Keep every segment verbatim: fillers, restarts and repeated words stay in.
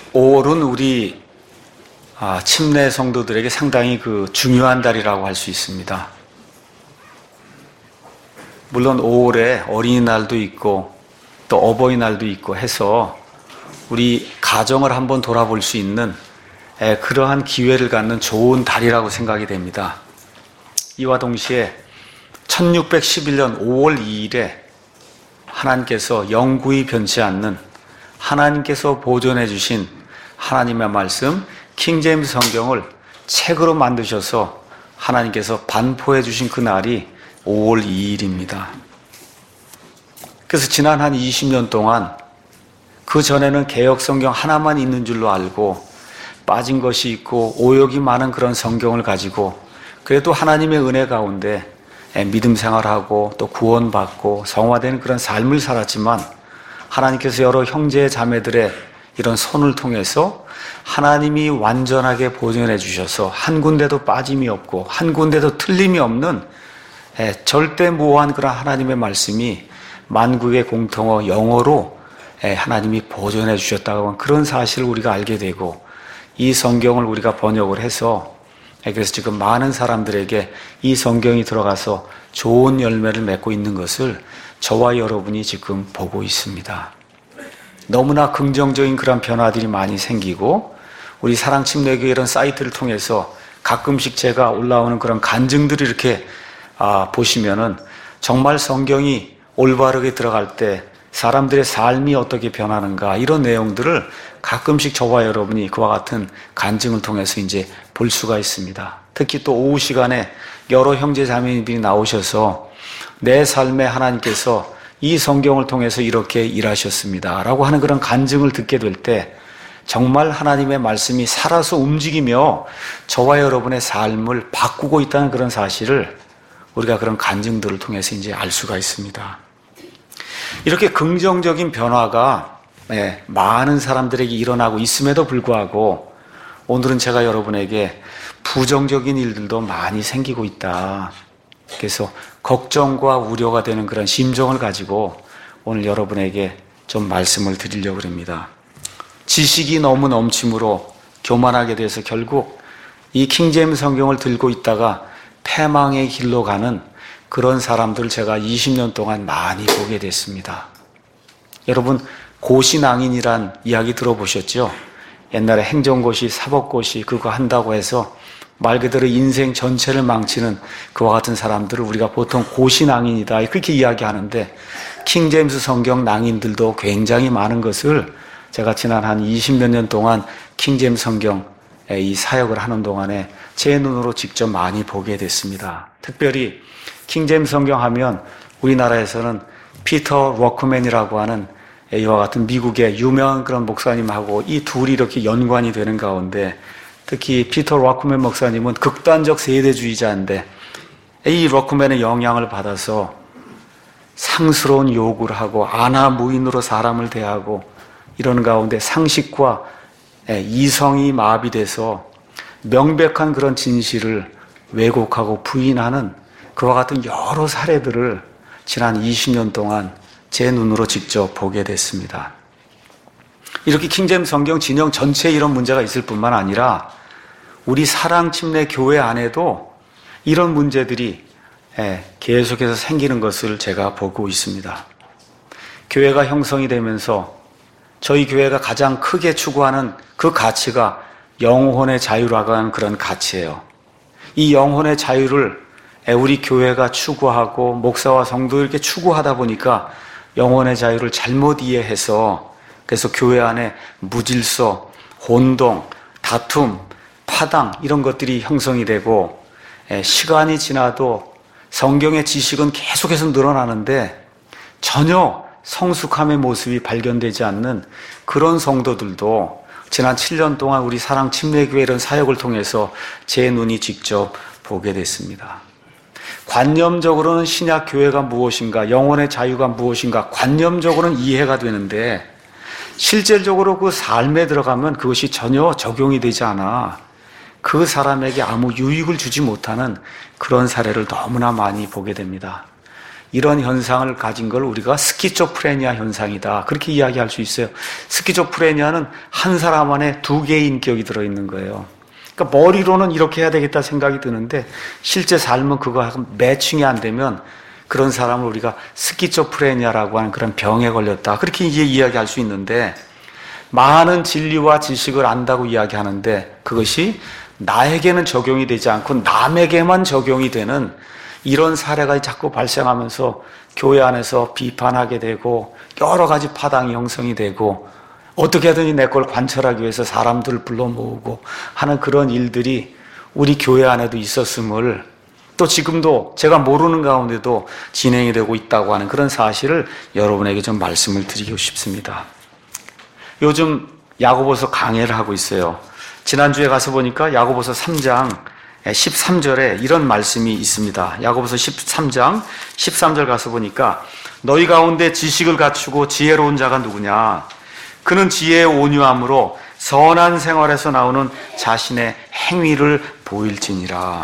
오월은 우리 아, 침례 성도들에게 상당히 그 중요한 달이라고 할 수 있습니다. 물론 오월에 어린이날도 있고 또 어버이날도 있고 해서 우리 가정을 한번 돌아볼 수 있는 에, 그러한 기회를 갖는 좋은 달이라고 생각이 됩니다. 이와 동시에 천육백십일 년 오월 이일에 하나님께서 영구히 변치 않는 하나님께서 보존해 주신 하나님의 말씀 킹제임스 성경을 책으로 만드셔서 하나님께서 반포해 주신 그 날이 오월 이일입니다. 그래서 지난 한 이십 년 동안 그 전에는 개역 성경 하나만 있는 줄로 알고 빠진 것이 있고 오역이 많은 그런 성경을 가지고 그래도 하나님의 은혜 가운데 믿음 생활하고 또 구원받고 성화되는 그런 삶을 살았지만 하나님께서 여러 형제 자매들의 이런 손을 통해서 하나님이 완전하게 보존해 주셔서 한 군데도 빠짐이 없고 한 군데도 틀림이 없는 절대 무오한 그런 하나님의 말씀이 만국의 공통어 영어로 하나님이 보존해 주셨다고 하는 그런 사실을 우리가 알게 되고 이 성경을 우리가 번역을 해서 그래서 지금 많은 사람들에게 이 성경이 들어가서 좋은 열매를 맺고 있는 것을 저와 여러분이 지금 보고 있습니다. 너무나 긍정적인 그런 변화들이 많이 생기고 우리 사랑침례교회 이런 사이트를 통해서 가끔씩 제가 올라오는 그런 간증들을 이렇게 아, 보시면은 정말 성경이 올바르게 들어갈 때 사람들의 삶이 어떻게 변하는가 이런 내용들을 가끔씩 저와 여러분이 그와 같은 간증을 통해서 이제 볼 수가 있습니다. 특히 또 오후 시간에 여러 형제 자매님들이 나오셔서 내 삶에 하나님께서 이 성경을 통해서 이렇게 일하셨습니다 라고 하는 그런 간증을 듣게 될 때 정말 하나님의 말씀이 살아서 움직이며 저와 여러분의 삶을 바꾸고 있다는 그런 사실을 우리가 그런 간증들을 통해서 이제 알 수가 있습니다. 이렇게 긍정적인 변화가 많은 사람들에게 일어나고 있음에도 불구하고 오늘은 제가 여러분에게 부정적인 일들도 많이 생기고 있다. 그래서 걱정과 우려가 되는 그런 심정을 가지고 오늘 여러분에게 좀 말씀을 드리려고 합니다. 지식이 너무 넘침으로 교만하게 돼서 결국 이 킹제임스 성경을 들고 있다가 패망의 길로 가는 그런 사람들을 제가 이십 년 동안 많이 보게 됐습니다. 여러분 고시낭인이란 이야기 들어보셨죠? 옛날에 행정고시, 사법고시 그거 한다고 해서 말 그대로 인생 전체를 망치는 그와 같은 사람들을 우리가 보통 고시낭인이다 그렇게 이야기하는데 킹제임스 성경 낭인들도 굉장히 많은 것을 제가 지난 한 이십몇 년 동안 킹제임스 성경 이 사역을 하는 동안에 제 눈으로 직접 많이 보게 됐습니다. 특별히 킹제임스 성경 하면 우리나라에서는 피터 워크맨이라고 하는 이와 같은 미국의 유명한 그런 목사님하고 이 둘이 이렇게 연관이 되는 가운데 특히 피터 워크맨 목사님은 극단적 세대주의자인데 이 워크맨의 영향을 받아서 상스러운 요구를 하고 아나무인으로 사람을 대하고 이런 가운데 상식과 이성이 마비돼서 명백한 그런 진실을 왜곡하고 부인하는 그와 같은 여러 사례들을 지난 이십 년 동안 제 눈으로 직접 보게 됐습니다. 이렇게 킹제임스 성경 진영 전체에 이런 문제가 있을 뿐만 아니라 우리 사랑침례교회 안에도 이런 문제들이 계속해서 생기는 것을 제가 보고 있습니다. 교회가 형성이 되면서 저희 교회가 가장 크게 추구하는 그 가치가 영혼의 자유라고 하는 그런 가치예요. 이 영혼의 자유를 우리 교회가 추구하고 목사와 성도 이렇게 추구하다 보니까 영혼의 자유를 잘못 이해해서 그래서 교회 안에 무질서, 혼동, 다툼, 파당 이런 것들이 형성이 되고 시간이 지나도 성경의 지식은 계속해서 늘어나는데 전혀 성숙함의 모습이 발견되지 않는 그런 성도들도 지난 칠 년 동안 우리 사랑침례교회 이런 사역을 통해서 제 눈이 직접 보게 됐습니다. 관념적으로는 신약교회가 무엇인가, 영혼의 자유가 무엇인가 관념적으로는 이해가 되는데 실질적으로 그 삶에 들어가면 그것이 전혀 적용이 되지 않아 그 사람에게 아무 유익을 주지 못하는 그런 사례를 너무나 많이 보게 됩니다. 이런 현상을 가진 걸 우리가 스키조프레니아 현상이다. 그렇게 이야기할 수 있어요. 스키조프레니아는 한 사람 안에 두 개의 인격이 들어있는 거예요. 그러니까 머리로는 이렇게 해야 되겠다 생각이 드는데 실제 삶은 그거하고 매칭이 안 되면 그런 사람을 우리가 스키조프레니아라고 하는 그런 병에 걸렸다. 그렇게 이제 이야기할 수 있는데 많은 진리와 지식을 안다고 이야기하는데 그것이 나에게는 적용이 되지 않고 남에게만 적용이 되는 이런 사례가 자꾸 발생하면서 교회 안에서 비판하게 되고 여러 가지 파당이 형성이 되고 어떻게든지 내 걸 관철하기 위해서 사람들을 불러 모으고 하는 그런 일들이 우리 교회 안에도 있었음을 또 지금도 제가 모르는 가운데도 진행이 되고 있다고 하는 그런 사실을 여러분에게 좀 말씀을 드리고 싶습니다. 요즘 야고보서 강해를 하고 있어요. 지난주에 가서 보니까 야고보서 삼 장 십삼 절에 이런 말씀이 있습니다. 야고보서 십삼 장 십삼 절 가서 보니까 너희 가운데 지식을 갖추고 지혜로운 자가 누구냐? 그는 지혜의 온유함으로 선한 생활에서 나오는 자신의 행위를 보일지니라.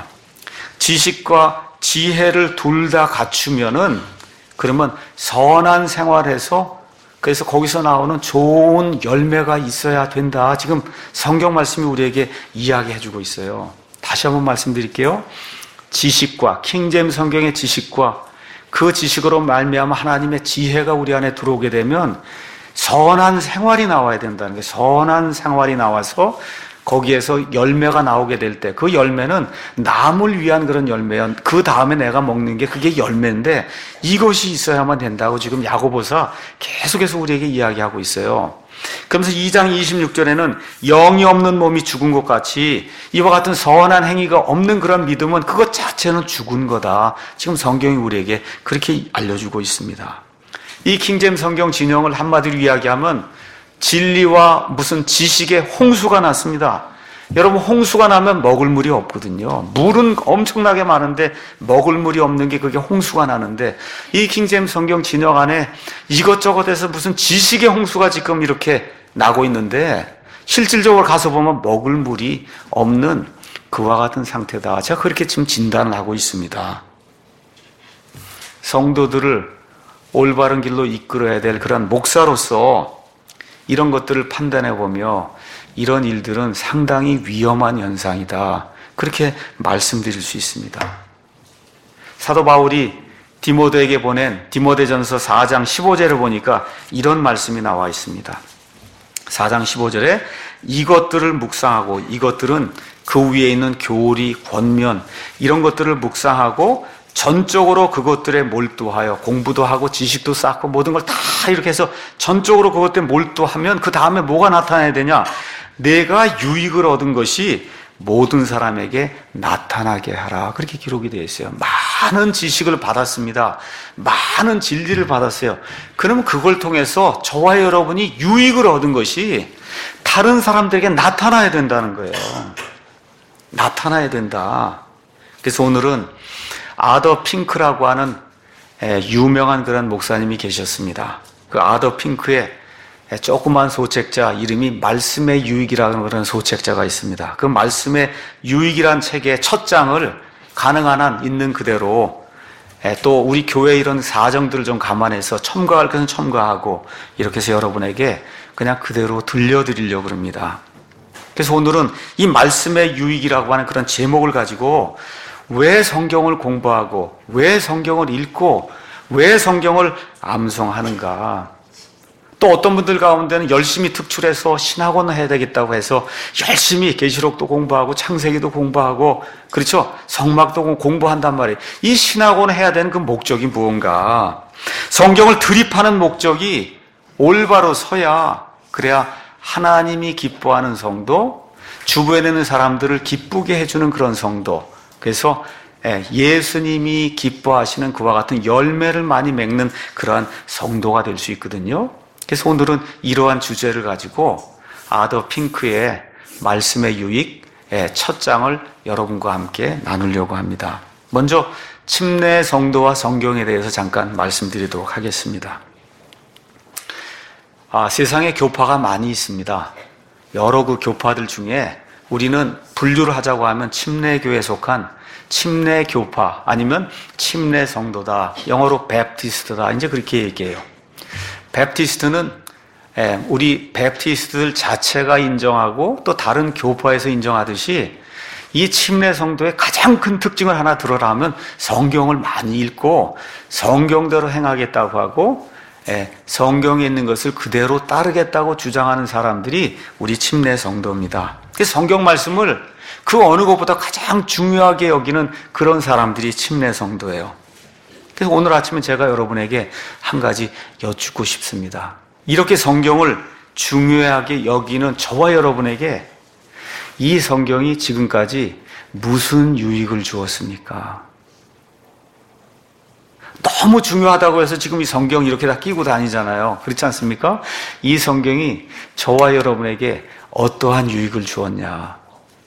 지식과 지혜를 둘 다 갖추면은 그러면 선한 생활에서 그래서 거기서 나오는 좋은 열매가 있어야 된다. 지금 성경 말씀이 우리에게 이야기해 주고 있어요. 다시 한번 말씀드릴게요. 지식과 킹제임스 성경의 지식과 그 지식으로 말미암아 하나님의 지혜가 우리 안에 들어오게 되면 선한 생활이 나와야 된다는 거예요. 선한 생활이 나와서 거기에서 열매가 나오게 될 때 그 열매는 남을 위한 그런 열매야. 그 다음에 내가 먹는 게 그게 열매인데 이것이 있어야만 된다고 지금 야고보서 계속해서 우리에게 이야기하고 있어요. 그러면서 이 장 이십육 절에는 영이 없는 몸이 죽은 것 같이 이와 같은 선한 행위가 없는 그런 믿음은 그것 자체는 죽은 거다. 지금 성경이 우리에게 그렇게 알려주고 있습니다. 이 킹제임스 성경 진영을 한마디로 이야기하면 진리와 무슨 지식의 홍수가 났습니다. 여러분 홍수가 나면 먹을 물이 없거든요. 물은 엄청나게 많은데 먹을 물이 없는 게 그게 홍수가 나는데 이 킹제임스 성경 진영 안에 이것저것 해서 무슨 지식의 홍수가 지금 이렇게 나고 있는데 실질적으로 가서 보면 먹을 물이 없는 그와 같은 상태다. 제가 그렇게 지금 진단을 하고 있습니다. 성도들을 올바른 길로 이끌어야 될 그런 목사로서 이런 것들을 판단해보며 이런 일들은 상당히 위험한 현상이다. 그렇게 말씀드릴 수 있습니다. 사도 바울이 디모데에게 보낸 디모데전서 사 장 십오 절을 보니까 이런 말씀이 나와 있습니다. 사 장 십오 절에 이것들을 묵상하고 이것들은 그 위에 있는 교리, 권면 이런 것들을 묵상하고 전적으로 그것들에 몰두하여 공부도 하고 지식도 쌓고 모든 걸 다 이렇게 해서 전적으로 그것들에 몰두하면 그 다음에 뭐가 나타나야 되냐? 내가 유익을 얻은 것이 모든 사람에게 나타나게 하라. 그렇게 기록이 되어 있어요. 많은 지식을 받았습니다. 많은 진리를 받았어요. 그러면 그걸 통해서 저와 여러분이 유익을 얻은 것이 다른 사람들에게 나타나야 된다는 거예요. 나타나야 된다. 그래서 오늘은 아더 핑크라고 하는 유명한 그런 목사님이 계셨습니다. 그 아더 핑크의 조그만 소책자 이름이 말씀의 유익이라는 그런 소책자가 있습니다. 그 말씀의 유익이란 책의 첫 장을 가능한 한 있는 그대로 또 우리 교회 이런 사정들을 좀 감안해서 첨가할 것은 첨가하고 이렇게 해서 여러분에게 그냥 그대로 들려드리려고 합니다. 그래서 오늘은 이 말씀의 유익이라고 하는 그런 제목을 가지고 왜 성경을 공부하고 왜 성경을 읽고 왜 성경을 암송하는가. 또 어떤 분들 가운데는 열심히 특출해서 신학원을 해야 되겠다고 해서 열심히 계시록도 공부하고 창세기도 공부하고 그렇죠? 성막도 공부한단 말이에요. 이 신학원을 해야 되는 그 목적이 무언가. 성경을 드립하는 목적이 올바로 서야 그래야 하나님이 기뻐하는 성도, 주변에 있는 사람들을 기쁘게 해주는 그런 성도. 그래서 예수님이 기뻐하시는 그와 같은 열매를 많이 맺는 그러한 성도가 될 수 있거든요. 그래서 오늘은 이러한 주제를 가지고 아더 핑크의 말씀의 유익 첫 장을 여러분과 함께 나누려고 합니다. 먼저 침례 성도와 성경에 대해서 잠깐 말씀드리도록 하겠습니다. 아, 세상에 교파가 많이 있습니다. 여러 그 교파들 중에 우리는 분류를 하자고 하면 침례교에 속한 침례 교파 아니면 침례 성도다. 영어로 베프티스트다. 이제 그렇게 얘기해요. 베프티스트는 우리 베프티스트들 자체가 인정하고 또 다른 교파에서 인정하듯이 이 침례 성도의 가장 큰 특징을 하나 들어라 하면 성경을 많이 읽고 성경대로 행하겠다고 하고 성경에 있는 것을 그대로 따르겠다고 주장하는 사람들이 우리 침례 성도입니다. 그래서 성경 말씀을 그 어느 것보다 가장 중요하게 여기는 그런 사람들이 침례 성도예요. 그래서 오늘 아침에 제가 여러분에게 한 가지 여쭙고 싶습니다. 이렇게 성경을 중요하게 여기는 저와 여러분에게 이 성경이 지금까지 무슨 유익을 주었습니까? 너무 중요하다고 해서 지금 이 성경 이렇게 다 끼고 다니잖아요. 그렇지 않습니까? 이 성경이 저와 여러분에게 어떠한 유익을 주었냐?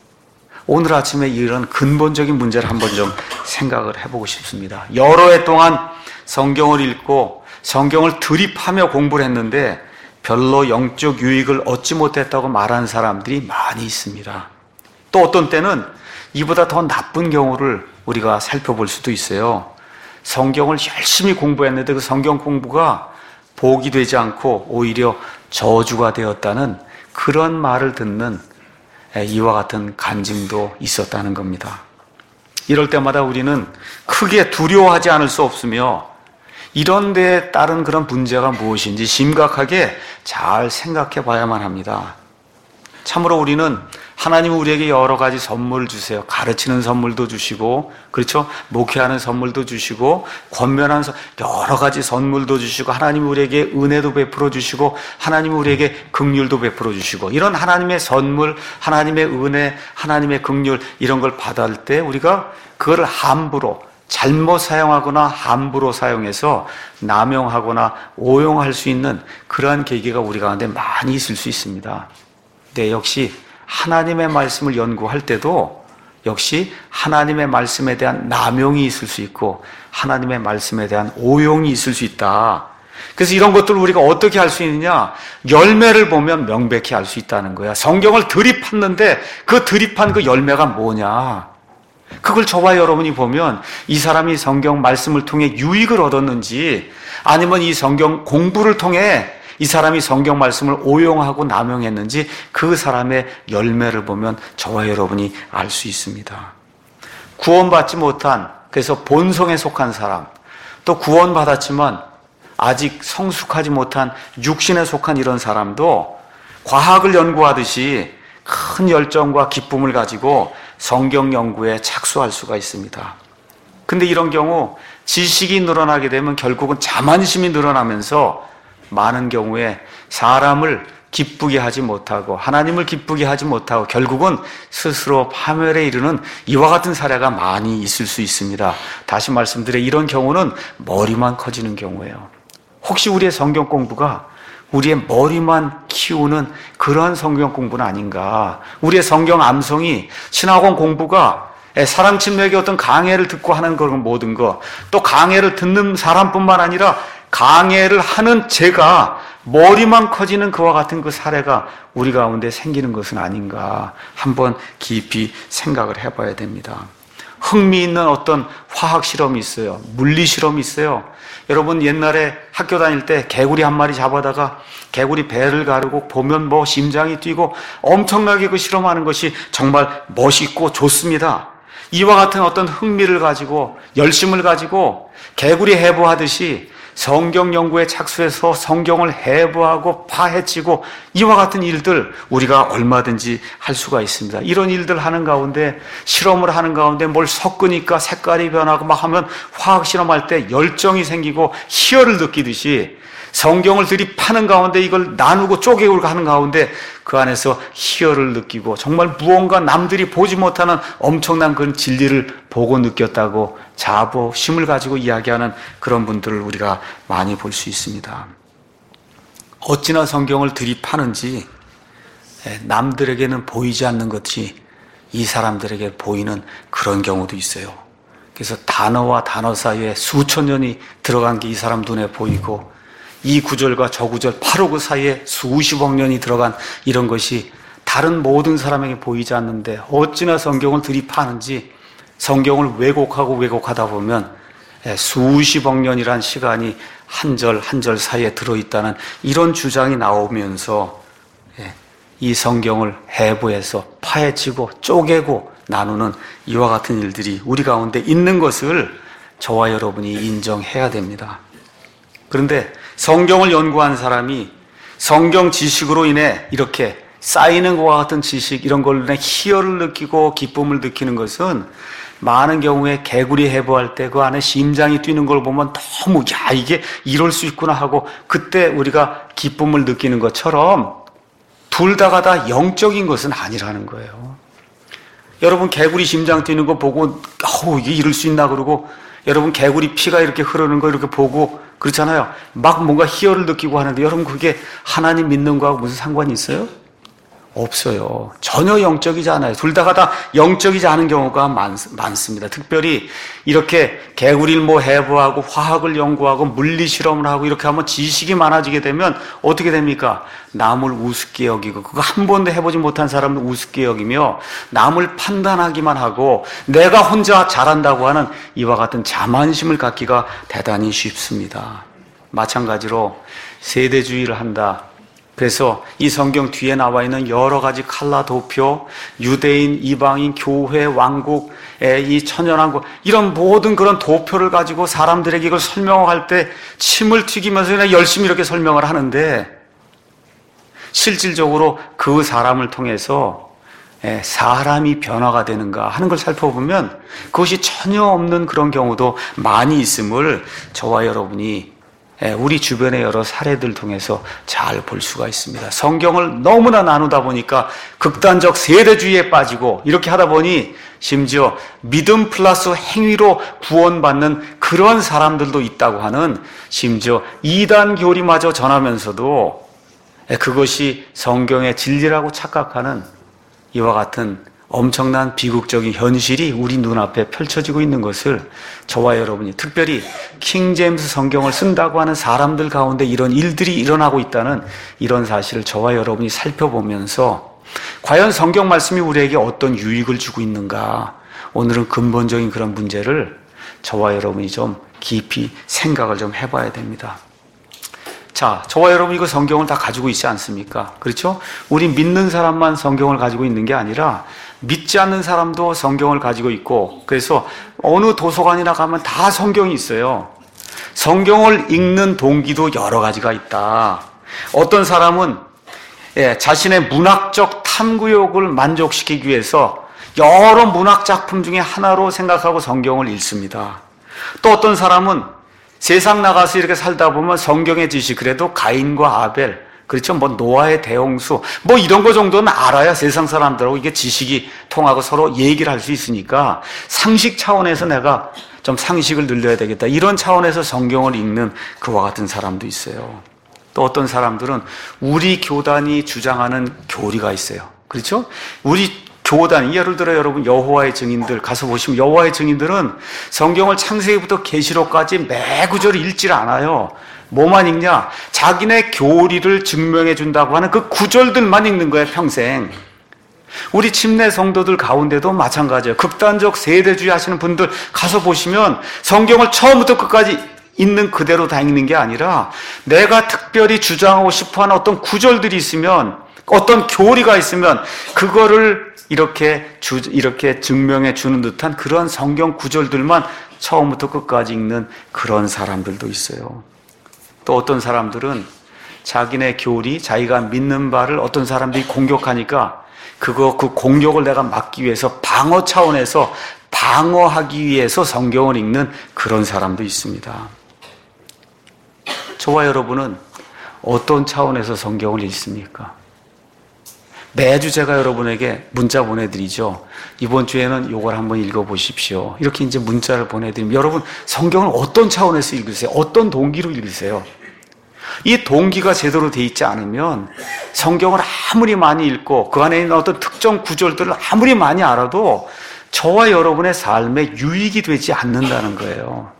오늘 아침에 이런 근본적인 문제를 한번 좀 생각을 해보고 싶습니다. 여러 해 동안 성경을 읽고 성경을 드립하며 공부를 했는데 별로 영적 유익을 얻지 못했다고 말하는 사람들이 많이 있습니다. 또 어떤 때는 이보다 더 나쁜 경우를 우리가 살펴볼 수도 있어요. 성경을 열심히 공부했는데 그 성경 공부가 복이 되지 않고 오히려 저주가 되었다는 그런 말을 듣는 이와 같은 간증도 있었다는 겁니다. 이럴 때마다 우리는 크게 두려워하지 않을 수 없으며 이런 데에 따른 그런 문제가 무엇인지 심각하게 잘 생각해 봐야만 합니다. 참으로 우리는 하나님은 우리에게 여러 가지 선물을 주세요. 가르치는 선물도 주시고, 그렇죠? 목회하는 선물도 주시고, 권면하는 여러 가지 선물도 주시고, 하나님은 우리에게 은혜도 베풀어 주시고, 하나님은 우리에게 긍휼도 베풀어 주시고, 이런 하나님의 선물, 하나님의 은혜, 하나님의 긍휼 이런 걸 받을 때 우리가 그걸 함부로 잘못 사용하거나 함부로 사용해서 남용하거나 오용할 수 있는 그러한 계기가 우리 가운데 많이 있을 수 있습니다. 네, 역시 하나님의 말씀을 연구할 때도 역시 하나님의 말씀에 대한 남용이 있을 수 있고 하나님의 말씀에 대한 오용이 있을 수 있다. 그래서 이런 것들을 우리가 어떻게 할 수 있느냐? 열매를 보면 명백히 알 수 있다는 거야. 성경을 드립했는데 그 드립한 그 열매가 뭐냐? 그걸 저와 여러분이 보면 이 사람이 성경 말씀을 통해 유익을 얻었는지 아니면 이 성경 공부를 통해 이 사람이 성경 말씀을 오용하고 남용했는지 그 사람의 열매를 보면 저와 여러분이 알 수 있습니다. 구원받지 못한, 그래서 본성에 속한 사람, 또 구원받았지만 아직 성숙하지 못한 육신에 속한 이런 사람도 과학을 연구하듯이 큰 열정과 기쁨을 가지고 성경 연구에 착수할 수가 있습니다. 근데 이런 경우 지식이 늘어나게 되면 결국은 자만심이 늘어나면서 많은 경우에 사람을 기쁘게 하지 못하고 하나님을 기쁘게 하지 못하고 결국은 스스로 파멸에 이르는 이와 같은 사례가 많이 있을 수 있습니다. 다시 말씀드려 이런 경우는 머리만 커지는 경우예요. 혹시 우리의 성경 공부가 우리의 머리만 키우는 그러한 성경 공부는 아닌가? 우리의 성경 암송이 신학원 공부가 사람 침례에게 어떤 강해를 듣고 하는 그런 모든 것, 또 강해를 듣는 사람뿐만 아니라 강해를 하는 제가 머리만 커지는 그와 같은 그 사례가 우리 가운데 생기는 것은 아닌가 한번 깊이 생각을 해봐야 됩니다. 흥미있는 어떤 화학 실험이 있어요. 물리 실험이 있어요. 여러분 옛날에 학교 다닐 때 개구리 한 마리 잡아다가 개구리 배를 가르고 보면 뭐 심장이 뛰고 엄청나게 그 실험하는 것이 정말 멋있고 좋습니다. 이와 같은 어떤 흥미를 가지고 열심을 가지고 개구리 해부하듯이 성경 연구에 착수해서 성경을 해부하고 파헤치고 이와 같은 일들 우리가 얼마든지 할 수가 있습니다. 이런 일들 하는 가운데 실험을 하는 가운데 뭘 섞으니까 색깔이 변하고 막 하면 화학 실험할 때 열정이 생기고 희열을 느끼듯이 성경을 들이파는 가운데 이걸 나누고 쪼개고 하는 가운데 그 안에서 희열을 느끼고 정말 무언가 남들이 보지 못하는 엄청난 그런 진리를 보고 느꼈다고 자부심을 가지고 이야기하는 그런 분들을 우리가 많이 볼 수 있습니다. 어찌나 성경을 들이파는지 남들에게는 보이지 않는 것이 이 사람들에게 보이는 그런 경우도 있어요. 그래서 단어와 단어 사이에 수천 년이 들어간 게 이 사람 눈에 보이고 이 구절과 저 구절 바로 그 사이에 수십억 년이 들어간 이런 것이 다른 모든 사람에게 보이지 않는데 어찌나 성경을 들이파는지 성경을 왜곡하고 왜곡하다 보면 수십억 년이란 시간이 한 절 한 절 사이에 들어있다는 이런 주장이 나오면서 이 성경을 해부해서 파헤치고 쪼개고 나누는 이와 같은 일들이 우리 가운데 있는 것을 저와 여러분이 인정해야 됩니다. 그런데 성경을 연구한 사람이 성경 지식으로 인해 이렇게 쌓이는 것과 같은 지식, 이런 걸로 인해 희열을 느끼고 기쁨을 느끼는 것은 많은 경우에 개구리 해부할 때 그 안에 심장이 뛰는 걸 보면 너무 야 이게 이럴 수 있구나 하고 그때 우리가 기쁨을 느끼는 것처럼 둘 다가 다 영적인 것은 아니라는 거예요. 여러분 개구리 심장 뛰는 거 보고 어우 이게 이럴 수 있나 그러고 여러분 개구리 피가 이렇게 흐르는 거 이렇게 보고 그렇잖아요. 막 뭔가 희열을 느끼고 하는데 여러분 그게 하나님 믿는 거하고 무슨 상관이 있어요? 없어요. 전혀 영적이지 않아요. 둘 다가 다 영적이지 않은 경우가 많, 많습니다. 특별히 이렇게 개구리를 뭐 해부하고 화학을 연구하고 물리 실험을 하고 이렇게 하면 지식이 많아지게 되면 어떻게 됩니까? 남을 우습게 여기고 그거 한 번도 해보지 못한 사람을 우습게 여기며 남을 판단하기만 하고 내가 혼자 잘한다고 하는 이와 같은 자만심을 갖기가 대단히 쉽습니다. 마찬가지로 세대주의를 한다. 그래서 이 성경 뒤에 나와 있는 여러 가지 칼라 도표, 유대인, 이방인, 교회, 왕국의 이 천연왕국 이런 모든 그런 도표를 가지고 사람들에게 이걸 설명할 때 침을 튀기면서 그냥 열심히 이렇게 설명을 하는데 실질적으로 그 사람을 통해서 사람이 변화가 되는가 하는 걸 살펴보면 그것이 전혀 없는 그런 경우도 많이 있음을 저와 여러분이 우리 주변의 여러 사례들 통해서 잘 볼 수가 있습니다. 성경을 너무나 나누다 보니까 극단적 세대주의에 빠지고 이렇게 하다 보니 심지어 믿음 플러스 행위로 구원받는 그런 사람들도 있다고 하는 심지어 이단 교리마저 전하면서도 그것이 성경의 진리라고 착각하는 이와 같은 엄청난 비극적인 현실이 우리 눈앞에 펼쳐지고 있는 것을 저와 여러분이 특별히 킹제임스 성경을 쓴다고 하는 사람들 가운데 이런 일들이 일어나고 있다는 이런 사실을 저와 여러분이 살펴보면서 과연 성경 말씀이 우리에게 어떤 유익을 주고 있는가, 오늘은 근본적인 그런 문제를 저와 여러분이 좀 깊이 생각을 좀 해봐야 됩니다. 자, 저와 여러분이 그 성경을 다 가지고 있지 않습니까? 그렇죠? 우리 믿는 사람만 성경을 가지고 있는 게 아니라 믿지 않는 사람도 성경을 가지고 있고, 그래서 어느 도서관이나 가면 다 성경이 있어요. 성경을 읽는 동기도 여러 가지가 있다. 어떤 사람은 예, 자신의 문학적 탐구욕을 만족시키기 위해서 여러 문학 작품 중에 하나로 생각하고 성경을 읽습니다. 또 어떤 사람은 세상 나가서 이렇게 살다 보면 성경의 지식, 그래도 가인과 아벨, 그렇죠? 뭐 노아의 대홍수, 뭐 이런 거 정도는 알아야 세상 사람들하고 이게 지식이 통하고 서로 얘기를 할 수 있으니까 상식 차원에서 내가 좀 상식을 늘려야 되겠다, 이런 차원에서 성경을 읽는 그와 같은 사람도 있어요. 또 어떤 사람들은 우리 교단이 주장하는 교리가 있어요. 그렇죠? 우리 교단, 예를 들어 여러분 여호와의 증인들 가서 보시면 여호와의 증인들은 성경을 창세기부터 계시록까지 매 구절을 읽질 않아요. 뭐만 읽냐? 자기네 교리를 증명해 준다고 하는 그 구절들만 읽는 거예요, 평생. 우리 침례 성도들 가운데도 마찬가지예요. 극단적 세대주의 하시는 분들 가서 보시면 성경을 처음부터 끝까지 있는 그대로 다 읽는 게 아니라 내가 특별히 주장하고 싶어하는 어떤 구절들이 있으면, 어떤 교리가 있으면 그거를 이렇게 주, 이렇게 증명해 주는 듯한 그런 성경 구절들만 처음부터 끝까지 읽는 그런 사람들도 있어요. 또 어떤 사람들은 자기네 교리, 자기가 믿는 바를 어떤 사람들이 공격하니까 그거, 그 공격을 내가 막기 위해서 방어 차원에서 방어하기 위해서 성경을 읽는 그런 사람도 있습니다. 저와 여러분은 어떤 차원에서 성경을 읽습니까? 매주 제가 여러분에게 문자 보내드리죠. 이번 주에는 이걸 한번 읽어보십시오. 이렇게 이제 문자를 보내드리면 여러분 성경을 어떤 차원에서 읽으세요? 어떤 동기로 읽으세요? 이 동기가 제대로 돼 있지 않으면 성경을 아무리 많이 읽고 그 안에 있는 어떤 특정 구절들을 아무리 많이 알아도 저와 여러분의 삶에 유익이 되지 않는다는 거예요.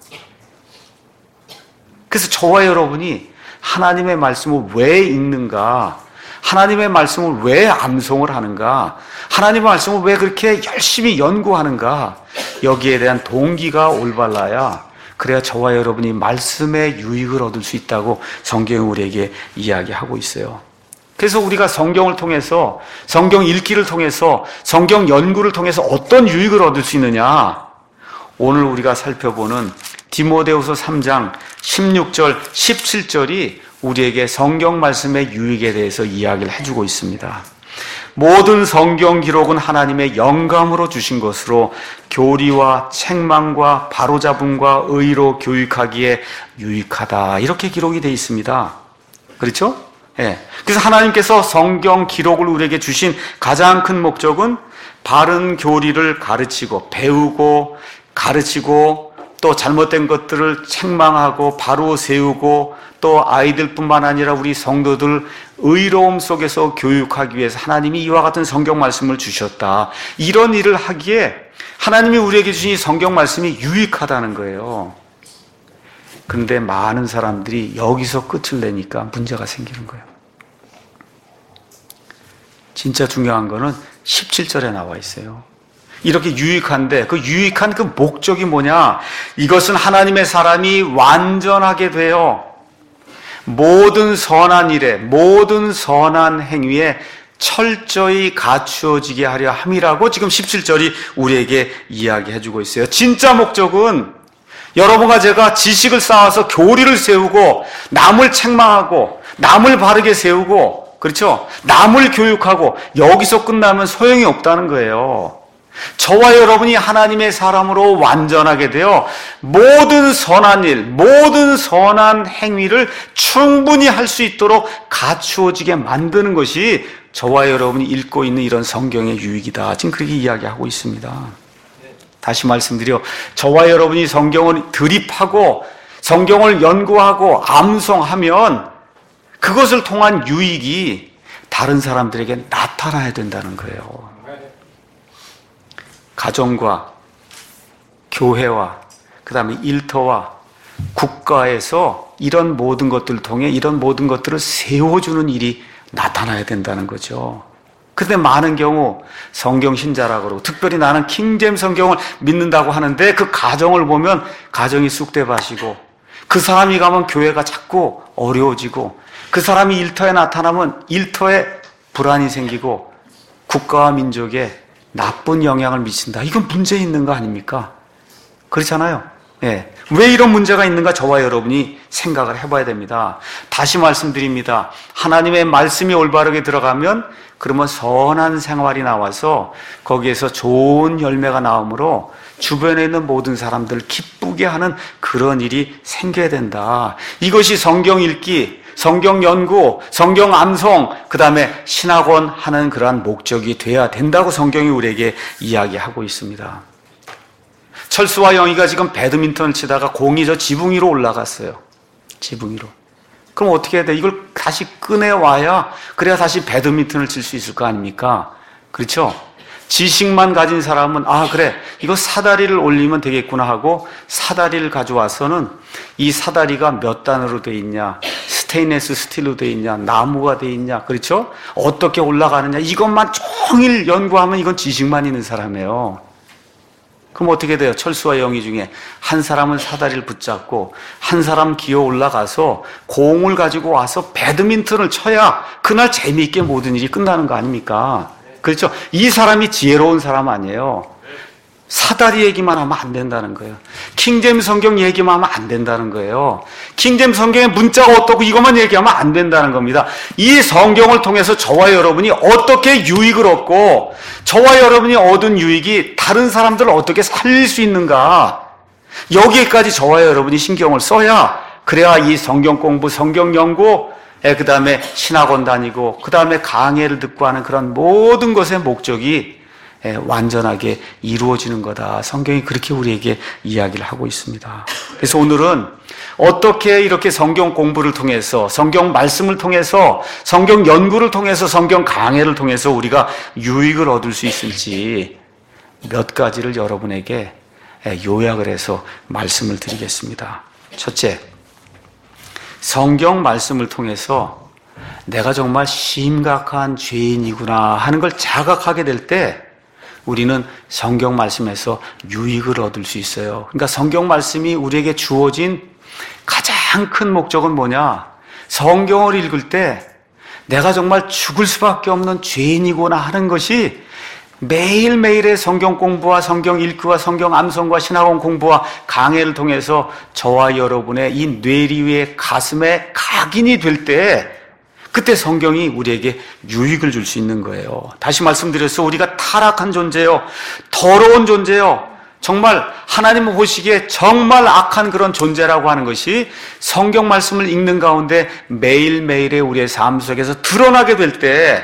그래서 저와 여러분이 하나님의 말씀을 왜 읽는가, 하나님의 말씀을 왜 암송을 하는가? 하나님의 말씀을 왜 그렇게 열심히 연구하는가? 여기에 대한 동기가 올바라야 그래야 저와 여러분이 말씀의 유익을 얻을 수 있다고 성경이 우리에게 이야기하고 있어요. 그래서 우리가 성경을 통해서, 성경 읽기를 통해서, 성경 연구를 통해서 어떤 유익을 얻을 수 있느냐? 오늘 우리가 살펴보는 디모데후서 삼 장 십육 절, 십칠 절이 우리에게 성경 말씀의 유익에 대해서 이야기를 해주고 있습니다. 모든 성경 기록은 하나님의 영감으로 주신 것으로 교리와 책망과 바로잡음과 의로 교육하기에 유익하다. 이렇게 기록이 되어 있습니다. 그렇죠? 예. 그래서 하나님께서 성경 기록을 우리에게 주신 가장 큰 목적은 바른 교리를 가르치고 배우고 가르치고 또 잘못된 것들을 책망하고 바로 세우고 또 아이들뿐만 아니라 우리 성도들 의로움 속에서 교육하기 위해서 하나님이 이와 같은 성경 말씀을 주셨다. 이런 일을 하기에 하나님이 우리에게 주신 이 성경 말씀이 유익하다는 거예요. 그런데 많은 사람들이 여기서 끝을 내니까 문제가 생기는 거예요. 진짜 중요한 거는 십칠 절에 나와 있어요. 이렇게 유익한데 그 유익한 그 목적이 뭐냐? 이것은 하나님의 사람이 완전하게 되어 모든 선한 일에, 모든 선한 행위에 철저히 갖추어지게 하려 함이라고 지금 십칠 절이 우리에게 이야기해주고 있어요. 진짜 목적은 여러분과 제가 지식을 쌓아서 교리를 세우고 남을 책망하고 남을 바르게 세우고 그렇죠? 남을 교육하고 여기서 끝나면 소용이 없다는 거예요. 저와 여러분이 하나님의 사람으로 완전하게 되어 모든 선한 일, 모든 선한 행위를 충분히 할 수 있도록 갖추어지게 만드는 것이 저와 여러분이 읽고 있는 이런 성경의 유익이다. 지금 그렇게 이야기하고 있습니다. 다시 말씀드려 저와 여러분이 성경을 드립하고 성경을 연구하고 암송하면 그것을 통한 유익이 다른 사람들에게 나타나야 된다는 거예요. 가정과 교회와 그 다음에 일터와 국가에서 이런 모든 것들을 통해 이런 모든 것들을 세워주는 일이 나타나야 된다는 거죠. 그런데 많은 경우 성경 신자라고 그러고 특별히 나는 킹제임 성경을 믿는다고 하는데 그 가정을 보면 가정이 쑥대밭이고 그 사람이 가면 교회가 자꾸 어려워지고 그 사람이 일터에 나타나면 일터에 불안이 생기고 국가와 민족에 나쁜 영향을 미친다. 이건 문제 있는 거 아닙니까? 그렇잖아요. 예. 왜 이런 문제가 있는가 저와 여러분이 생각을 해봐야 됩니다. 다시 말씀드립니다. 하나님의 말씀이 올바르게 들어가면 그러면 선한 생활이 나와서 거기에서 좋은 열매가 나오므로 주변에 있는 모든 사람들을 기쁘게 하는 그런 일이 생겨야 된다. 이것이 성경 읽기, 성경 연구, 성경 암송, 그 다음에 신학원 하는 그러한 목적이 돼야 된다고 성경이 우리에게 이야기하고 있습니다. 철수와 영희가 지금 배드민턴을 치다가 공이 저 지붕 위로 올라갔어요. 지붕 위로. 그럼 어떻게 해야 돼? 이걸 다시 꺼내와야 그래야 다시 배드민턴을 칠 수 있을 거 아닙니까? 그렇죠? 지식만 가진 사람은 아 그래 이거 사다리를 올리면 되겠구나 하고 사다리를 가져와서는 이 사다리가 몇 단으로 돼 있냐, 스테인레스 스틸로 돼 있냐, 나무가 돼 있냐, 그렇죠? 어떻게 올라가느냐 이것만 종일 연구하면 이건 지식만 있는 사람이에요. 그럼 어떻게 돼요? 철수와 영희 중에 한 사람은 사다리를 붙잡고 한 사람 기어 올라가서 공을 가지고 와서 배드민턴을 쳐야 그날 재미있게 모든 일이 끝나는 거 아닙니까? 그렇죠? 이 사람이 지혜로운 사람 아니에요. 사다리 얘기만 하면 안 된다는 거예요. 킹제임 성경 얘기만 하면 안 된다는 거예요. 킹제임 성경의 문자가 어떻고 이것만 얘기하면 안 된다는 겁니다. 이 성경을 통해서 저와 여러분이 어떻게 유익을 얻고 저와 여러분이 얻은 유익이 다른 사람들을 어떻게 살릴 수 있는가, 여기에까지 저와 여러분이 신경을 써야 그래야 이 성경 공부, 성경 연구, 그 다음에 신학원 다니고 그 다음에 강해를 듣고 하는 그런 모든 것의 목적이 완전하게 이루어지는 거다. 성경이 그렇게 우리에게 이야기를 하고 있습니다. 그래서 오늘은 어떻게 이렇게 성경 공부를 통해서, 성경 말씀을 통해서, 성경 연구를 통해서, 성경 강해를 통해서 우리가 유익을 얻을 수 있을지 몇 가지를 여러분에게 요약을 해서 말씀을 드리겠습니다. 첫째, 성경 말씀을 통해서 내가 정말 심각한 죄인이구나 하는 걸 자각하게 될 때 우리는 성경 말씀에서 유익을 얻을 수 있어요. 그러니까 성경 말씀이 우리에게 주어진 가장 큰 목적은 뭐냐? 성경을 읽을 때 내가 정말 죽을 수밖에 없는 죄인이구나 하는 것이 매일매일의 성경 공부와 성경 읽기와 성경 암송과 신학원 공부와 강해를 통해서 저와 여러분의 이 뇌리위의 가슴에 각인이 될 때 그때 성경이 우리에게 유익을 줄 수 있는 거예요. 다시 말씀드려서 우리가 타락한 존재요, 더러운 존재요, 정말 하나님 보시기에 정말 악한 그런 존재라고 하는 것이 성경 말씀을 읽는 가운데 매일매일의 우리의 삶 속에서 드러나게 될 때,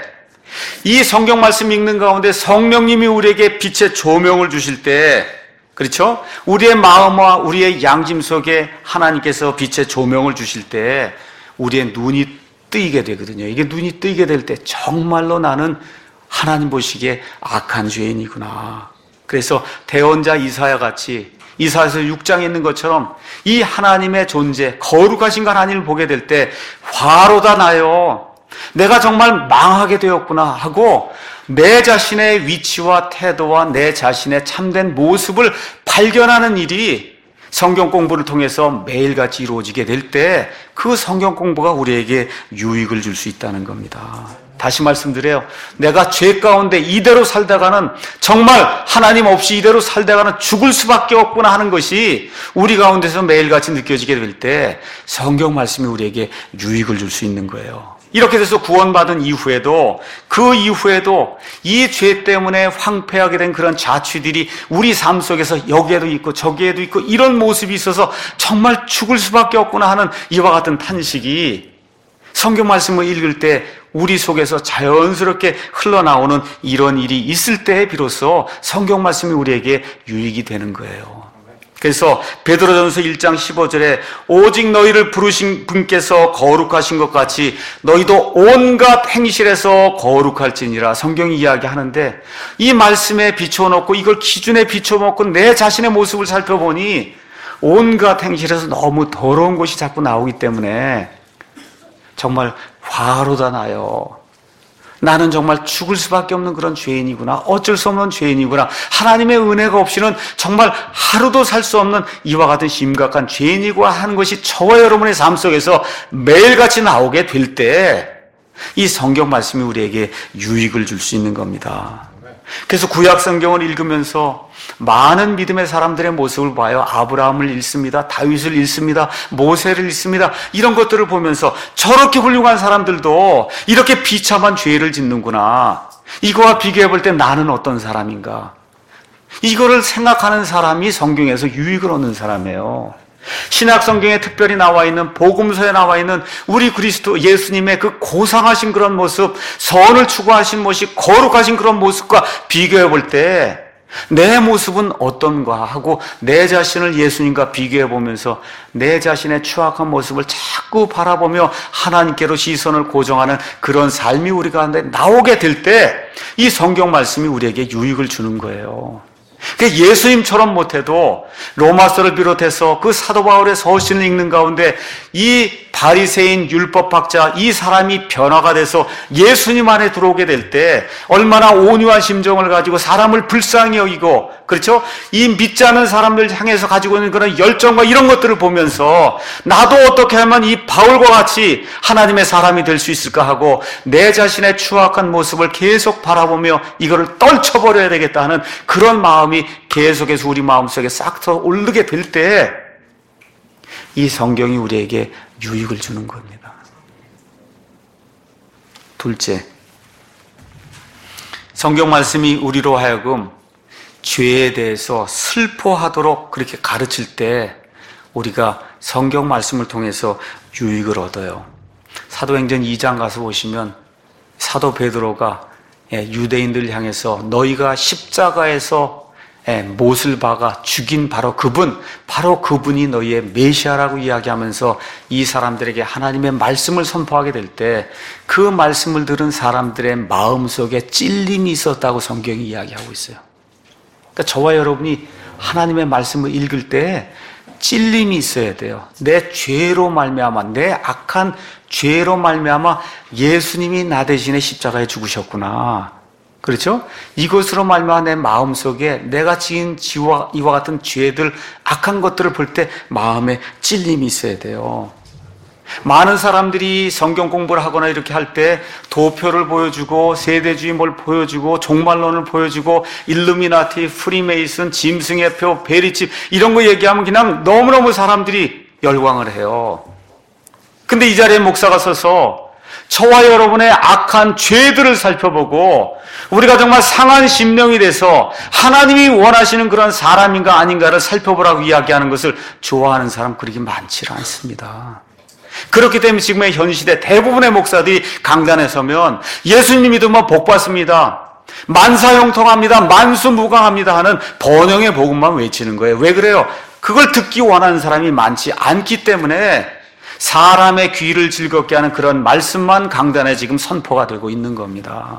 이 성경 말씀 읽는 가운데 성령님이 우리에게 빛의 조명을 주실 때, 그렇죠? 우리의 마음과 우리의 양심 속에 하나님께서 빛의 조명을 주실 때 우리의 눈이 뜨이게 되거든요. 이게 눈이 뜨이게 될 때 정말로 나는 하나님 보시기에 악한 죄인이구나. 그래서 대언자 이사야 같이 이사야서 육 장에 있는 것처럼 이 하나님의 존재, 거룩하신 하나님을 보게 될 때 화로다 나요. 내가 정말 망하게 되었구나 하고 내 자신의 위치와 태도와 내 자신의 참된 모습을 발견하는 일이 성경 공부를 통해서 매일같이 이루어지게 될 때 그 성경 공부가 우리에게 유익을 줄 수 있다는 겁니다. 다시 말씀드려요. 내가 죄 가운데 이대로 살다가는 정말 하나님 없이 이대로 살다가는 죽을 수밖에 없구나 하는 것이 우리 가운데서 매일같이 느껴지게 될 때 성경 말씀이 우리에게 유익을 줄 수 있는 거예요. 이렇게 돼서 구원받은 이후에도 그 이후에도 이 죄 때문에 황폐하게 된 그런 자취들이 우리 삶 속에서 여기에도 있고 저기에도 있고 이런 모습이 있어서 정말 죽을 수밖에 없구나 하는 이와 같은 탄식이 성경 말씀을 읽을 때 우리 속에서 자연스럽게 흘러나오는 이런 일이 있을 때에 비로소 성경 말씀이 우리에게 유익이 되는 거예요. 그래서 베드로전서 일 장 십오 절에 오직 너희를 부르신 분께서 거룩하신 것 같이 너희도 온갖 행실에서 거룩할지니라 성경이 이야기하는데, 이 말씀에 비춰놓고 이걸 기준에 비춰놓고 내 자신의 모습을 살펴보니 온갖 행실에서 너무 더러운 것이 자꾸 나오기 때문에 정말 화로다 나요. 나는 정말 죽을 수밖에 없는 그런 죄인이구나, 어쩔 수 없는 죄인이구나, 하나님의 은혜가 없이는 정말 하루도 살 수 없는 이와 같은 심각한 죄인이고 하는 것이 저와 여러분의 삶 속에서 매일같이 나오게 될 때 이 성경 말씀이 우리에게 유익을 줄 수 있는 겁니다. 그래서 구약 성경을 읽으면서 많은 믿음의 사람들의 모습을 봐요. 아브라함을 읽습니다. 다윗을 읽습니다. 모세를 읽습니다. 이런 것들을 보면서 저렇게 훌륭한 사람들도 이렇게 비참한 죄를 짓는구나, 이거와 비교해 볼 때 나는 어떤 사람인가, 이거를 생각하는 사람이 성경에서 유익을 얻는 사람이에요. 신약 성경에 특별히 나와 있는 복음서에 나와 있는 우리 그리스도 예수님의 그 고상하신 그런 모습, 선을 추구하신 모습, 거룩하신 그런 모습과 비교해 볼 때 내 모습은 어떤가 하고 내 자신을 예수님과 비교해 보면서 내 자신의 추악한 모습을 자꾸 바라보며 하나님께로 시선을 고정하는 그런 삶이 우리 가운데 나오게 될 때 이 성경 말씀이 우리에게 유익을 주는 거예요. 예수님처럼 못해도 로마서를 비롯해서 그 사도 바울의 서신을 읽는 가운데 이 바리새인 율법학자 이 사람이 변화가 돼서 예수님 안에 들어오게 될 때 얼마나 온유한 심정을 가지고 사람을 불쌍히 여기고, 그렇죠? 이 믿지 않는 사람들 향해서 가지고 있는 그런 열정과 이런 것들을 보면서 나도 어떻게 하면 이 바울과 같이 하나님의 사람이 될 수 있을까 하고 내 자신의 추악한 모습을 계속 바라보며 이거를 떨쳐버려야 되겠다 하는 그런 마음이 계속해서 우리 마음속에 싹 터 오르게 될 때 이 성경이 우리에게 유익을 주는 겁니다. 둘째, 성경 말씀이 우리로 하여금 죄에 대해서 슬퍼하도록 그렇게 가르칠 때 우리가 성경 말씀을 통해서 유익을 얻어요. 사도행전 이 장 가서 보시면 사도 베드로가 유대인들 향해서 너희가 십자가에서 못을 박아 죽인 바로 그분, 바로 그분이 너희의 메시아라고 이야기하면서 이 사람들에게 하나님의 말씀을 선포하게 될 때 그 말씀을 들은 사람들의 마음속에 찔림이 있었다고 성경이 이야기하고 있어요. 그러니까 저와 여러분이 하나님의 말씀을 읽을 때 찔림이 있어야 돼요. 내 죄로 말미암아, 내 악한 죄로 말미암아 예수님이 나 대신에 십자가에 죽으셨구나. 그렇죠? 이것으로 말미암아 내 마음속에 내가 지은 지와 이와 같은 죄들, 악한 것들을 볼 때 마음에 찔림이 있어야 돼요. 많은 사람들이 성경 공부를 하거나 이렇게 할 때 도표를 보여주고 세대주의 뭘 보여주고 종말론을 보여주고 일루미나티, 프리메이슨, 짐승의 표, 베리집 이런 거 얘기하면 그냥 너무너무 사람들이 열광을 해요. 근데 이 자리에 목사가 서서 저와 여러분의 악한 죄들을 살펴보고 우리가 정말 상한 심령이 돼서 하나님이 원하시는 그런 사람인가 아닌가를 살펴보라고 이야기하는 것을 좋아하는 사람 그렇게 많지 않습니다. 그렇기 때문에 지금의 현 시대 대부분의 목사들이 강단에 서면 예수님 믿으면 복 받습니다, 만사형통합니다, 만수무강합니다 하는 번영의 복음만 외치는 거예요. 왜 그래요? 그걸 듣기 원하는 사람이 많지 않기 때문에 사람의 귀를 즐겁게 하는 그런 말씀만 강단에 지금 선포가 되고 있는 겁니다.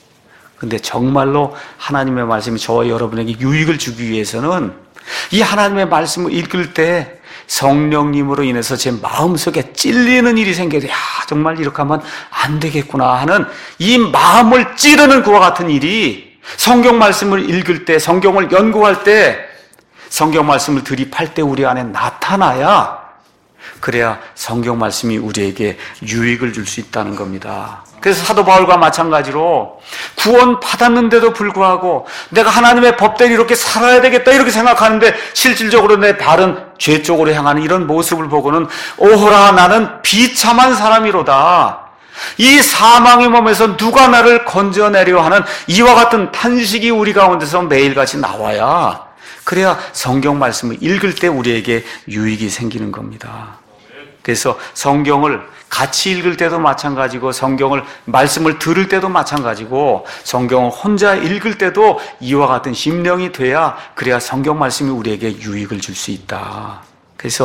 근데 정말로 하나님의 말씀이 저와 여러분에게 유익을 주기 위해서는 이 하나님의 말씀을 읽을 때 성령님으로 인해서 제 마음속에 찔리는 일이 생겨서 야, 정말 이렇게 하면 안 되겠구나 하는 이 마음을 찌르는 그와 같은 일이 성경 말씀을 읽을 때, 성경을 연구할 때, 성경 말씀을 드립할 때 우리 안에 나타나야, 그래야 성경 말씀이 우리에게 유익을 줄 수 있다는 겁니다. 그래서 사도 바울과 마찬가지로 구원 받았는데도 불구하고 내가 하나님의 법대로 이렇게 살아야 되겠다 이렇게 생각하는데 실질적으로 내 발은 죄 쪽으로 향하는 이런 모습을 보고는 오호라 나는 비참한 사람이로다, 이 사망의 몸에서 누가 나를 건져내려 하는 이와 같은 탄식이 우리 가운데서 매일같이 나와야, 그래야 성경 말씀을 읽을 때 우리에게 유익이 생기는 겁니다. 그래서 성경을 같이 읽을 때도 마찬가지고 성경을 말씀을 들을 때도 마찬가지고 성경을 혼자 읽을 때도 이와 같은 심령이 돼야, 그래야 성경 말씀이 우리에게 유익을 줄 수 있다. 그래서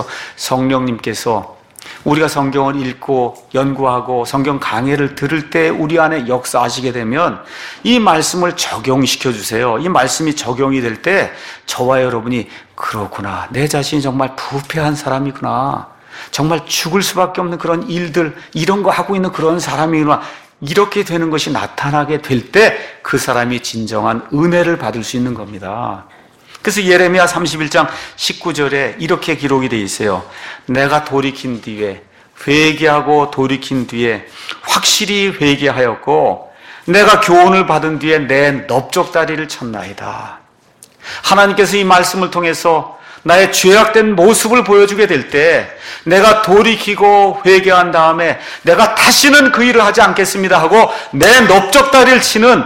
성령님께서 우리가 성경을 읽고 연구하고 성경 강해를 들을 때 우리 안에 역사하시게 되면 이 말씀을 적용시켜 주세요. 이 말씀이 적용이 될 때 저와 여러분이 그렇구나, 내 자신이 정말 부패한 사람이구나, 정말 죽을 수밖에 없는 그런 일들, 이런 거 하고 있는 그런 사람이구나, 이렇게 되는 것이 나타나게 될 때 그 사람이 진정한 은혜를 받을 수 있는 겁니다. 그래서 예레미야 삼십일 장 십구 절에 이렇게 기록이 되어 있어요. 내가 돌이킨 뒤에, 회개하고 돌이킨 뒤에 확실히 회개하였고 내가 교훈을 받은 뒤에 내 넓적다리를 쳤나이다. 하나님께서 이 말씀을 통해서 나의 죄악된 모습을 보여주게 될 때 내가 돌이키고 회개한 다음에 내가 다시는 그 일을 하지 않겠습니다 하고 내 넓적다리를 치는,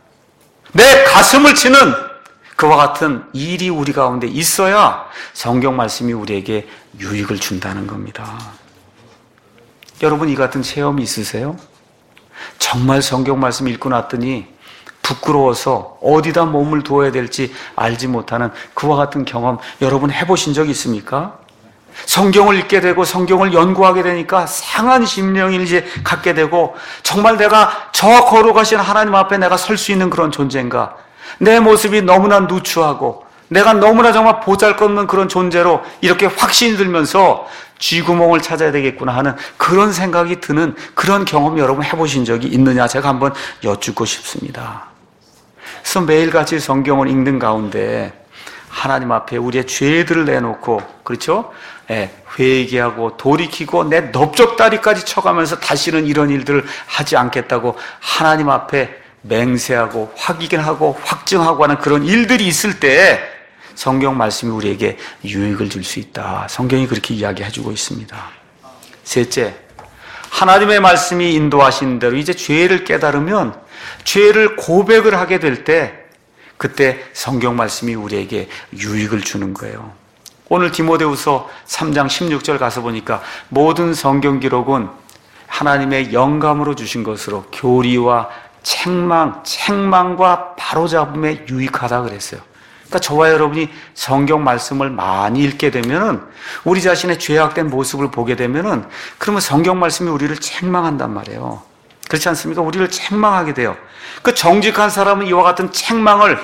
내 가슴을 치는 그와 같은 일이 우리 가운데 있어야 성경 말씀이 우리에게 유익을 준다는 겁니다. 여러분, 이 같은 체험이 있으세요? 정말 성경 말씀 읽고 났더니 부끄러워서 어디다 몸을 두어야 될지 알지 못하는 그와 같은 경험 여러분 해보신 적 있습니까? 성경을 읽게 되고 성경을 연구하게 되니까 상한 심령을 이제 갖게 되고, 정말 내가 저 거룩하신 하나님 앞에 내가 설 수 있는 그런 존재인가, 내 모습이 너무나 누추하고 내가 너무나 정말 보잘것없는 그런 존재로 이렇게 확신이 들면서 쥐구멍을 찾아야 되겠구나 하는 그런 생각이 드는 그런 경험 여러분 해보신 적이 있느냐, 제가 한번 여쭙고 싶습니다. 그래서 매일같이 성경을 읽는 가운데 하나님 앞에 우리의 죄들을 내놓고, 그렇죠? 예, 회개하고 돌이키고 내 넓적다리까지 쳐가면서 다시는 이런 일들을 하지 않겠다고 하나님 앞에 맹세하고 확인하고 확증하고 하는 그런 일들이 있을 때 성경 말씀이 우리에게 유익을 줄 수 있다. 성경이 그렇게 이야기해주고 있습니다. 셋째, 하나님의 말씀이 인도하신 대로 이제 죄를 깨달으면 죄를 고백을 하게 될 때 그때 성경 말씀이 우리에게 유익을 주는 거예요. 오늘 디모데후서 삼 장 십육 절 가서 보니까 모든 성경 기록은 하나님의 영감으로 주신 것으로 교리와 책망, 책망과 바로잡음에 유익하다 그랬어요. 그러니까 저와 여러분이 성경 말씀을 많이 읽게 되면은, 우리 자신의 죄악된 모습을 보게 되면은, 그러면 성경 말씀이 우리를 책망한단 말이에요. 그렇지 않습니까? 우리를 책망하게 돼요. 그 정직한 사람은 이와 같은 책망을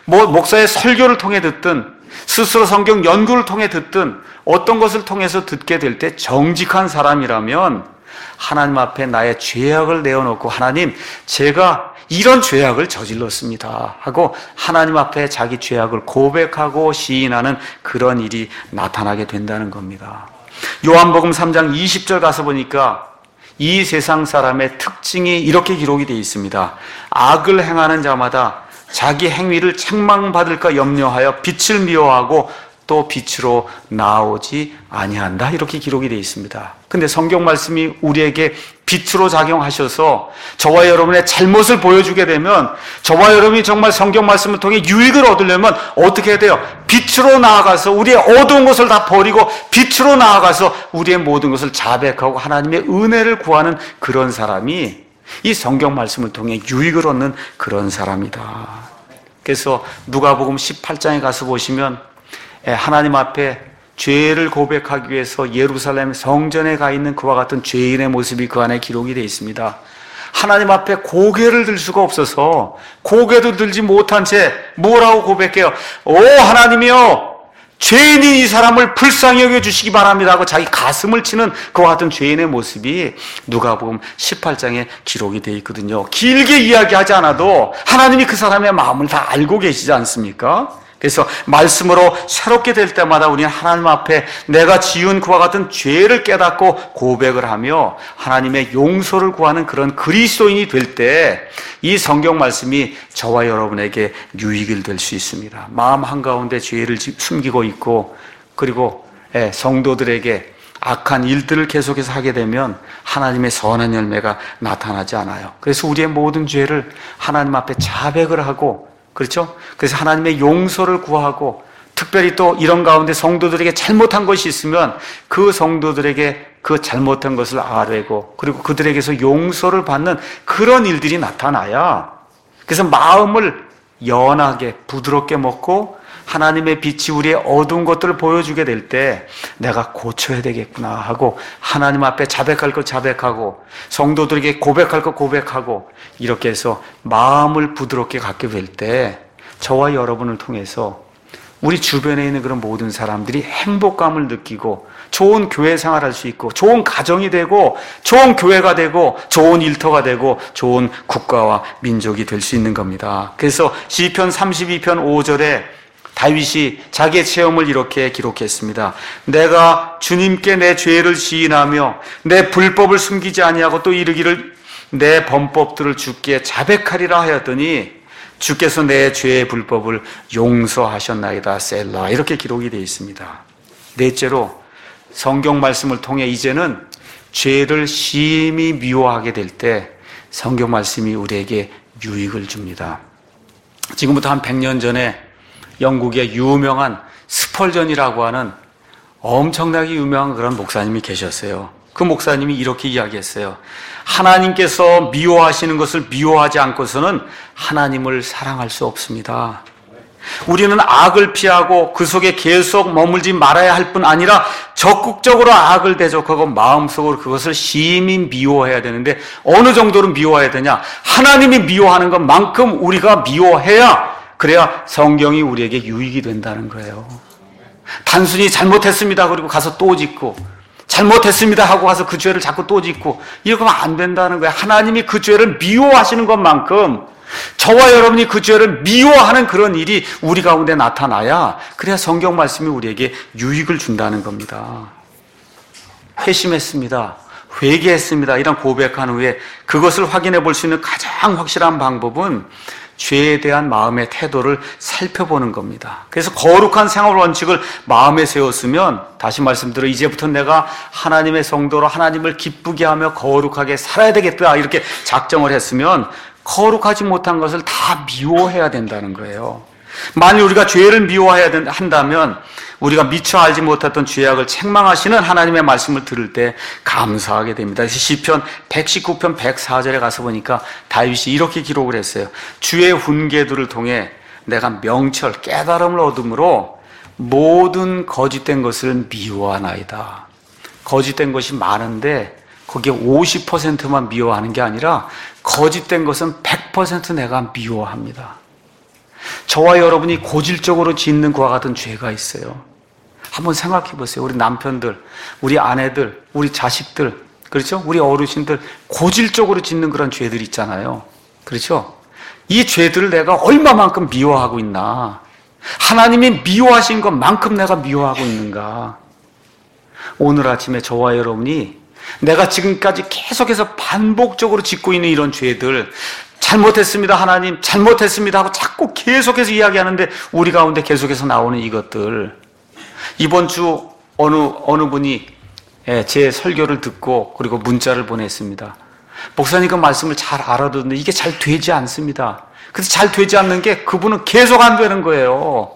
뭐 목사의 설교를 통해 듣든 스스로 성경 연구를 통해 듣든 어떤 것을 통해서 듣게 될 때 정직한 사람이라면 하나님 앞에 나의 죄악을 내어놓고 하나님 제가 이런 죄악을 저질렀습니다 하고 하나님 앞에 자기 죄악을 고백하고 시인하는 그런 일이 나타나게 된다는 겁니다. 요한복음 삼 장 이십 절 가서 보니까 이 세상 사람의 특징이 이렇게 기록이 되어 있습니다. 악을 행하는 자마다 자기 행위를 책망받을까 염려하여 빛을 미워하고 또 빛으로 나오지 아니한다 이렇게 기록이 되어 있습니다. 근데 성경 말씀이 우리에게 빛으로 작용하셔서 저와 여러분의 잘못을 보여주게 되면 저와 여러분이 정말 성경 말씀을 통해 유익을 얻으려면 어떻게 해야 돼요? 빛으로 나아가서 우리의 어두운 것을 다 버리고 빛으로 나아가서 우리의 모든 것을 자백하고 하나님의 은혜를 구하는 그런 사람이 이 성경 말씀을 통해 유익을 얻는 그런 사람이다. 그래서 누가복음 십팔 장에 가서 보시면 하나님 앞에 죄를 고백하기 위해서 예루살렘 성전에 가 있는 그와 같은 죄인의 모습이 그 안에 기록이 되어 있습니다. 하나님 앞에 고개를 들 수가 없어서 고개도 들지 못한 채 뭐라고 고백해요? 오 하나님이여 죄인인 이 사람을 불쌍히 여겨주시기 바랍니다 하고 자기 가슴을 치는 그와 같은 죄인의 모습이 누가복음 십팔 장에 기록이 되어 있거든요. 길게 이야기하지 않아도 하나님이 그 사람의 마음을 다 알고 계시지 않습니까? 그래서 말씀으로 새롭게 될 때마다 우리는 하나님 앞에 내가 지은 그와 같은 죄를 깨닫고 고백을 하며 하나님의 용서를 구하는 그런 그리스도인이 될 때 이 성경 말씀이 저와 여러분에게 유익이 될 수 있습니다. 마음 한가운데 죄를 숨기고 있고 그리고 성도들에게 악한 일들을 계속해서 하게 되면 하나님의 선한 열매가 나타나지 않아요. 그래서 우리의 모든 죄를 하나님 앞에 자백을 하고 그렇죠? 그래서 하나님의 용서를 구하고 특별히 또 이런 가운데 성도들에게 잘못한 것이 있으면 그 성도들에게 그 잘못한 것을 아뢰고 그리고 그들에게서 용서를 받는 그런 일들이 나타나야 그래서 마음을 연하게 부드럽게 먹고 하나님의 빛이 우리의 어두운 것들을 보여주게 될 때 내가 고쳐야 되겠구나 하고 하나님 앞에 자백할 것 자백하고 성도들에게 고백할 것 고백하고 이렇게 해서 마음을 부드럽게 갖게 될 때 저와 여러분을 통해서 우리 주변에 있는 그런 모든 사람들이 행복감을 느끼고 좋은 교회 생활할 수 있고 좋은 가정이 되고 좋은 교회가 되고 좋은 일터가 되고 좋은 국가와 민족이 될 수 있는 겁니다. 그래서 시편 삼십이 편 오 절에 다윗이 자기의 체험을 이렇게 기록했습니다. 내가 주님께 내 죄를 시인하며 내 불법을 숨기지 아니하고 또 이르기를 내 범법들을 주께 자백하리라 하였더니 주께서 내 죄의 불법을 용서하셨나이다 셀라 이렇게 기록이 되어 있습니다. 넷째로 성경 말씀을 통해 이제는 죄를 심히 미워하게 될 때 성경 말씀이 우리에게 유익을 줍니다. 지금부터 한 백 년 전에 영국의 유명한 스펄전이라고 하는 엄청나게 유명한 그런 목사님이 계셨어요. 그 목사님이 이렇게 이야기했어요. 하나님께서 미워하시는 것을 미워하지 않고서는 하나님을 사랑할 수 없습니다. 우리는 악을 피하고 그 속에 계속 머물지 말아야 할 뿐 아니라 적극적으로 악을 대적하고 마음속으로 그것을 심히 미워해야 되는데 어느 정도로 미워해야 되냐? 하나님이 미워하는 것만큼 우리가 미워해야 그래야 성경이 우리에게 유익이 된다는 거예요. 단순히 잘못했습니다 그리고 가서 또 짓고 잘못했습니다 하고 가서 그 죄를 자꾸 또 짓고 이러면 안 된다는 거예요. 하나님이 그 죄를 미워하시는 것만큼 저와 여러분이 그 죄를 미워하는 그런 일이 우리 가운데 나타나야 그래야 성경 말씀이 우리에게 유익을 준다는 겁니다. 회심했습니다. 회개했습니다. 이런 고백한 후에 그것을 확인해 볼 수 있는 가장 확실한 방법은 죄에 대한 마음의 태도를 살펴보는 겁니다. 그래서 거룩한 생활 원칙을 마음에 세웠으면 다시 말씀드려 이제부터 내가 하나님의 성도로 하나님을 기쁘게 하며 거룩하게 살아야 되겠다 이렇게 작정을 했으면 거룩하지 못한 것을 다 미워해야 된다는 거예요. 만일 우리가 죄를 미워해야 한다면 우리가 미처 알지 못했던 죄악을 책망하시는 하나님의 말씀을 들을 때 감사하게 됩니다. 그래서 시편 백십구 편 백사 절에 가서 보니까 다윗이 이렇게 기록을 했어요. 주의 훈계들을 통해 내가 명철, 깨달음을 얻음으로 모든 거짓된 것을 미워하나이다. 거짓된 것이 많은데 거기에 오십 퍼센트만 미워하는 게 아니라 거짓된 것은 백 퍼센트 내가 미워합니다. 저와 여러분이 고질적으로 짓는 그와 같은 죄가 있어요. 한번 생각해 보세요. 우리 남편들, 우리 아내들, 우리 자식들, 그렇죠? 우리 어르신들 고질적으로 짓는 그런 죄들이 있잖아요. 그렇죠? 이 죄들을 내가 얼마만큼 미워하고 있나? 하나님이 미워하신 것만큼 내가 미워하고 있는가? 오늘 아침에 저와 여러분이 내가 지금까지 계속해서 반복적으로 짓고 있는 이런 죄들, 잘못했습니다 하나님, 잘못했습니다 하고 자꾸 계속해서 이야기하는데 우리 가운데 계속해서 나오는 이것들, 이번 주 어느 어느 분이 제 설교를 듣고 그리고 문자를 보냈습니다. 목사님 그 말씀을 잘 알아듣는데 이게 잘 되지 않습니다. 그래서 잘 되지 않는 게 그분은 계속 안 되는 거예요.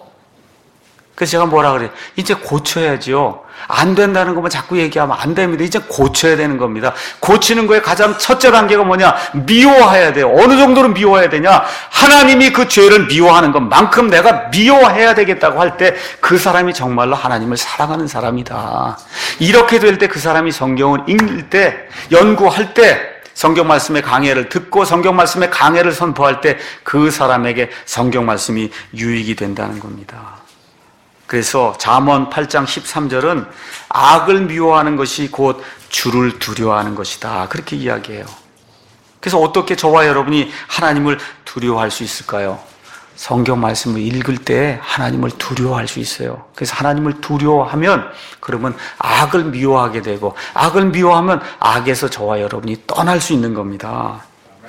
그래서 제가 뭐라 그래요? 이제 고쳐야지요. 안 된다는 것만 자꾸 얘기하면 안 됩니다. 이제 고쳐야 되는 겁니다. 고치는 거에 가장 첫째 단계가 뭐냐? 미워해야 돼요. 어느 정도로 미워해야 되냐? 하나님이 그 죄를 미워하는 것만큼 내가 미워해야 되겠다고 할 때 그 사람이 정말로 하나님을 사랑하는 사람이다. 이렇게 될 때 그 사람이 성경을 읽을 때, 연구할 때, 성경 말씀의 강해를 듣고 성경 말씀의 강해를 선포할 때 그 사람에게 성경 말씀이 유익이 된다는 겁니다. 그래서 잠언 팔 장 십삼 절은 악을 미워하는 것이 곧 주를 두려워하는 것이다. 그렇게 이야기해요. 그래서 어떻게 저와 여러분이 하나님을 두려워할 수 있을까요? 성경 말씀을 읽을 때 하나님을 두려워할 수 있어요. 그래서 하나님을 두려워하면 그러면 악을 미워하게 되고, 악을 미워하면 악에서 저와 여러분이 떠날 수 있는 겁니다.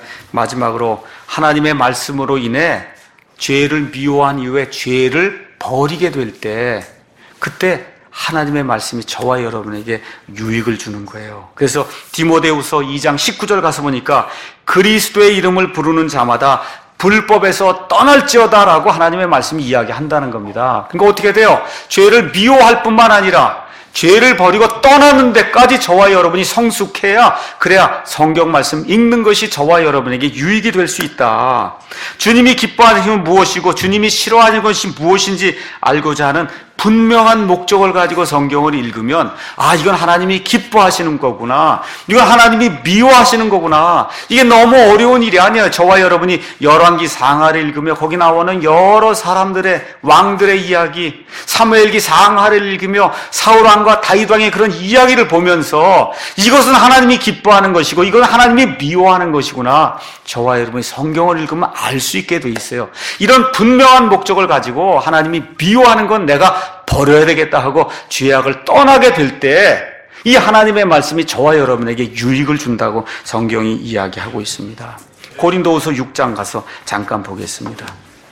마지막으로 하나님의 말씀으로 인해 죄를 미워한 이후에 죄를 버리게 될 때, 그때 하나님의 말씀이 저와 여러분에게 유익을 주는 거예요. 그래서 디모데후서 이 장 십구 절 가서 보니까 그리스도의 이름을 부르는 자마다 불법에서 떠날지어다라고 하나님의 말씀이 이야기한다는 겁니다. 그러니까 어떻게 돼요? 죄를 미워할 뿐만 아니라 죄를 버리고 떠나는 데까지 저와 여러분이 성숙해야, 그래야 성경 말씀 읽는 것이 저와 여러분에게 유익이 될 수 있다. 주님이 기뻐하는 힘은 무엇이고 주님이 싫어하는 것이 무엇인지 알고자 하는 분명한 목적을 가지고 성경을 읽으면, 아, 이건 하나님이 기뻐하시는 거구나, 이건 하나님이 미워하시는 거구나. 이게 너무 어려운 일이 아니에요. 저와 여러분이 열왕기 상하를 읽으며 거기 나오는 여러 사람들의, 왕들의 이야기, 사무엘기 상하를 읽으며 사울왕과 다윗왕의 그런 이야기를 보면서 이것은 하나님이 기뻐하는 것이고 이건 하나님이 미워하는 것이구나, 저와 여러분이 성경을 읽으면 알 수 있게 돼 있어요. 이런 분명한 목적을 가지고 하나님이 미워하는 건 내가 버려야 되겠다 하고 죄악을 떠나게 될 때 이 하나님의 말씀이 저와 여러분에게 유익을 준다고 성경이 이야기하고 있습니다. 고린도후서 육 장 가서 잠깐 보겠습니다.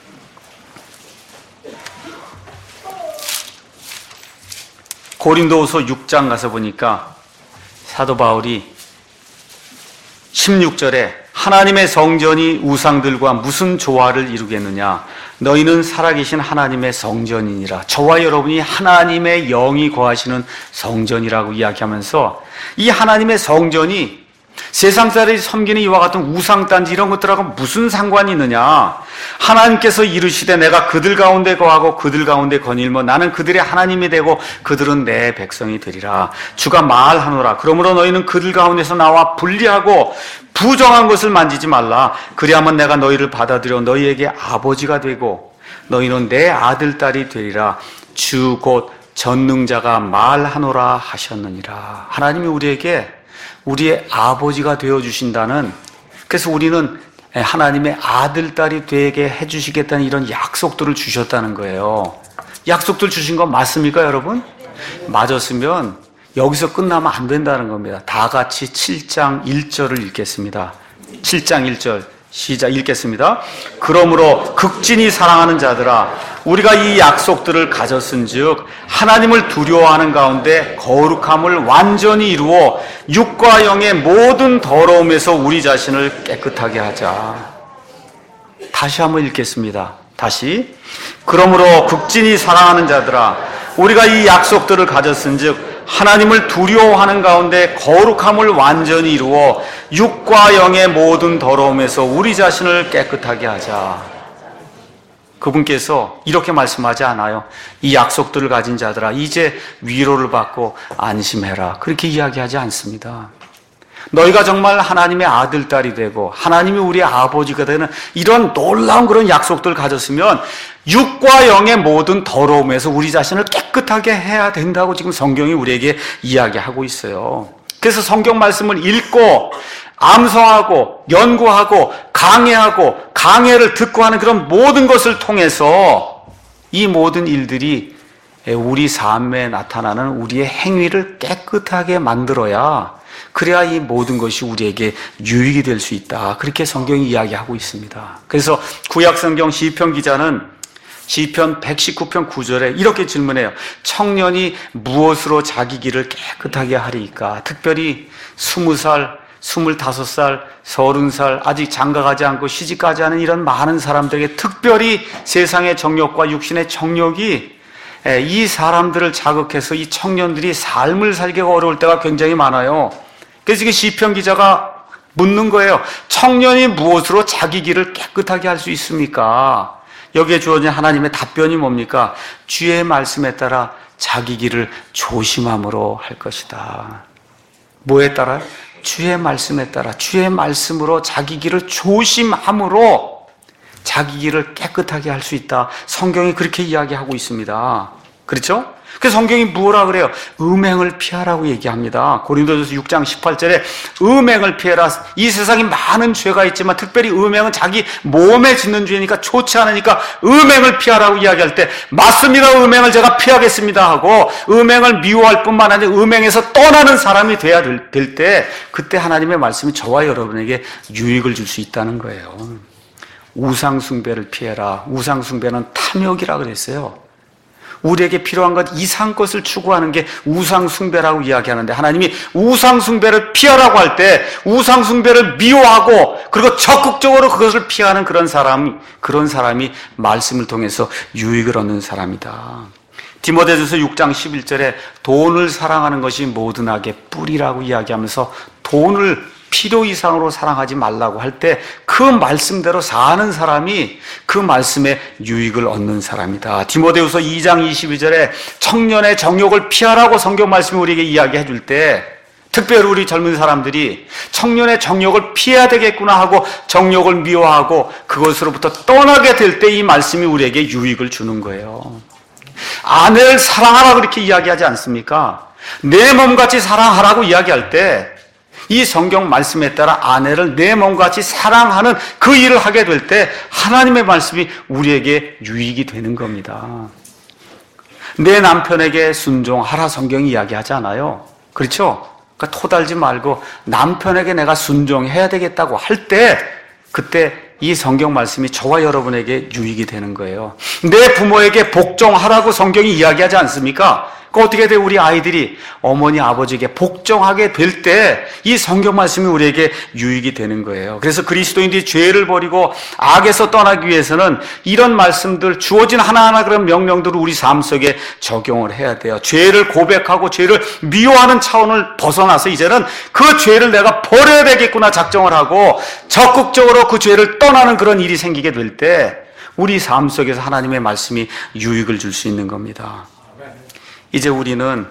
고린도후서 육 장 가서 보니까 사도 바울이 십육 절에 하나님의 성전이 우상들과 무슨 조화를 이루겠느냐? 너희는 살아계신 하나님의 성전이니라. 저와 여러분이 하나님의 영이 거하시는 성전이라고 이야기하면서 이 하나님의 성전이 세상 사람이 섬기는 이와 같은 우상단지 이런 것들하고 무슨 상관이 있느냐? 하나님께서 이르시되 내가 그들 가운데 거하고 그들 가운데 거닐며 나는 그들의 하나님이 되고 그들은 내 백성이 되리라. 주가 말하노라. 그러므로 너희는 그들 가운데서 나와 분리하고 부정한 것을 만지지 말라. 그리하면 내가 너희를 받아들여 너희에게 아버지가 되고 너희는 내 아들 딸이 되리라. 주 곧 전능자가 말하노라 하셨느니라. 하나님이 우리에게 우리의 아버지가 되어주신다는, 그래서 우리는 하나님의 아들, 딸이 되게 해주시겠다는 이런 약속들을 주셨다는 거예요. 약속들 주신 건 맞습니까, 여러분? 맞았으면 여기서 끝나면 안 된다는 겁니다. 다 같이 칠 장 일 절을 읽겠습니다. 칠 장 일 절 시작 읽겠습니다. 그러므로 극진히 사랑하는 자들아, 우리가 이 약속들을 가졌은즉 하나님을 두려워하는 가운데 거룩함을 완전히 이루어 육과 영의 모든 더러움에서 우리 자신을 깨끗하게 하자. 다시 한번 읽겠습니다. 다시. 그러므로 극진히 사랑하는 자들아, 우리가 이 약속들을 가졌은즉 하나님을 두려워하는 가운데 거룩함을 완전히 이루어 육과 영의 모든 더러움에서 우리 자신을 깨끗하게 하자. 그분께서 이렇게 말씀하지 않아요. 이 약속들을 가진 자들아, 이제 위로를 받고 안심해라. 그렇게 이야기하지 않습니다. 너희가 정말 하나님의 아들, 딸이 되고 하나님이 우리의 아버지가 되는 이런 놀라운 그런 약속들을 가졌으면 육과 영의 모든 더러움에서 우리 자신을 깨끗하게 해야 된다고 지금 성경이 우리에게 이야기하고 있어요. 그래서 성경 말씀을 읽고 암송하고 연구하고 강해하고 강해를 듣고 하는 그런 모든 것을 통해서 이 모든 일들이 우리 삶에 나타나는 우리의 행위를 깨끗하게 만들어야, 그래야 이 모든 것이 우리에게 유익이 될 수 있다. 그렇게 성경이 이야기하고 있습니다. 그래서 구약성경 시편 기자는 시편 백십구 편 구 절에 이렇게 질문해요. 청년이 무엇으로 자기 길을 깨끗하게 하리까? 특별히 스무 살, 스물다섯 살, 서른 살, 아직 장가가지 않고 시집가지 않은 이런 많은 사람들에게 특별히 세상의 정욕과 육신의 정욕이 이 사람들을 자극해서 이 청년들이 삶을 살기가 어려울 때가 굉장히 많아요. 그래서 이게 시편 기자가 묻는 거예요. 청년이 무엇으로 자기 길을 깨끗하게 할 수 있습니까? 여기에 주어진 하나님의 답변이 뭡니까? 주의 말씀에 따라 자기 길을 조심함으로 할 것이다. 뭐에 따라? 주의 말씀에 따라, 주의 말씀으로 자기 길을 조심함으로 자기 길을 깨끗하게 할 수 있다. 성경이 그렇게 이야기하고 있습니다. 그렇죠? 그래서 성경이 뭐라 그래요? 음행을 피하라고 얘기합니다. 고린도전서 육 장 십팔 절에 음행을 피해라. 이 세상에 많은 죄가 있지만 특별히 음행은 자기 몸에 짓는 죄니까 좋지 않으니까 음행을 피하라고 이야기할 때 맞습니다. 음행을 제가 피하겠습니다 하고 음행을 미워할 뿐만 아니라 음행에서 떠나는 사람이 돼야 될 때, 그때 하나님의 말씀이 저와 여러분에게 유익을 줄 수 있다는 거예요. 우상숭배를 피해라. 우상숭배는 탐욕이라 그랬어요. 우리에게 필요한 것 이상 것을 추구하는 게 우상숭배라고 이야기하는데, 하나님이 우상숭배를 피하라고 할 때 우상숭배를 미워하고 그리고 적극적으로 그것을 피하는 그런 사람이 그런 사람이 말씀을 통해서 유익을 얻는 사람이다. 디모데전서 육 장 십일 절에 돈을 사랑하는 것이 모든 악의 뿌리라고 이야기하면서 돈을 필요 이상으로 사랑하지 말라고 할 때 그 말씀대로 사는 사람이 그 말씀에 유익을 얻는 사람이다. 디모데후서 이 장 이십이 절에 청년의 정욕을 피하라고 성경 말씀이 우리에게 이야기해 줄 때, 특별히 우리 젊은 사람들이 청년의 정욕을 피해야 되겠구나 하고 정욕을 미워하고 그것으로부터 떠나게 될 때 이 말씀이 우리에게 유익을 주는 거예요. 아내를 사랑하라 그렇게 이야기하지 않습니까? 내 몸같이 사랑하라고 이야기할 때 이 성경 말씀에 따라 아내를 내 몸같이 사랑하는 그 일을 하게 될 때 하나님의 말씀이 우리에게 유익이 되는 겁니다. 내 남편에게 순종하라 성경이 이야기하지 않아요. 그렇죠? 그러니까 토달지 말고 남편에게 내가 순종해야 되겠다고 할 때, 그때 이 성경 말씀이 저와 여러분에게 유익이 되는 거예요. 내 부모에게 복종하라고 성경이 이야기하지 않습니까? 그 어떻게 돼? 우리 아이들이 어머니 아버지에게 복종하게 될 때 이 성경 말씀이 우리에게 유익이 되는 거예요. 그래서 그리스도인들이 죄를 버리고 악에서 떠나기 위해서는 이런 말씀들, 주어진 하나하나 그런 명령들을 우리 삶 속에 적용을 해야 돼요. 죄를 고백하고 죄를 미워하는 차원을 벗어나서 이제는 그 죄를 내가 버려야 되겠구나 작정을 하고 적극적으로 그 죄를 떠나는 그런 일이 생기게 될 때 우리 삶 속에서 하나님의 말씀이 유익을 줄 수 있는 겁니다. 이제 우리는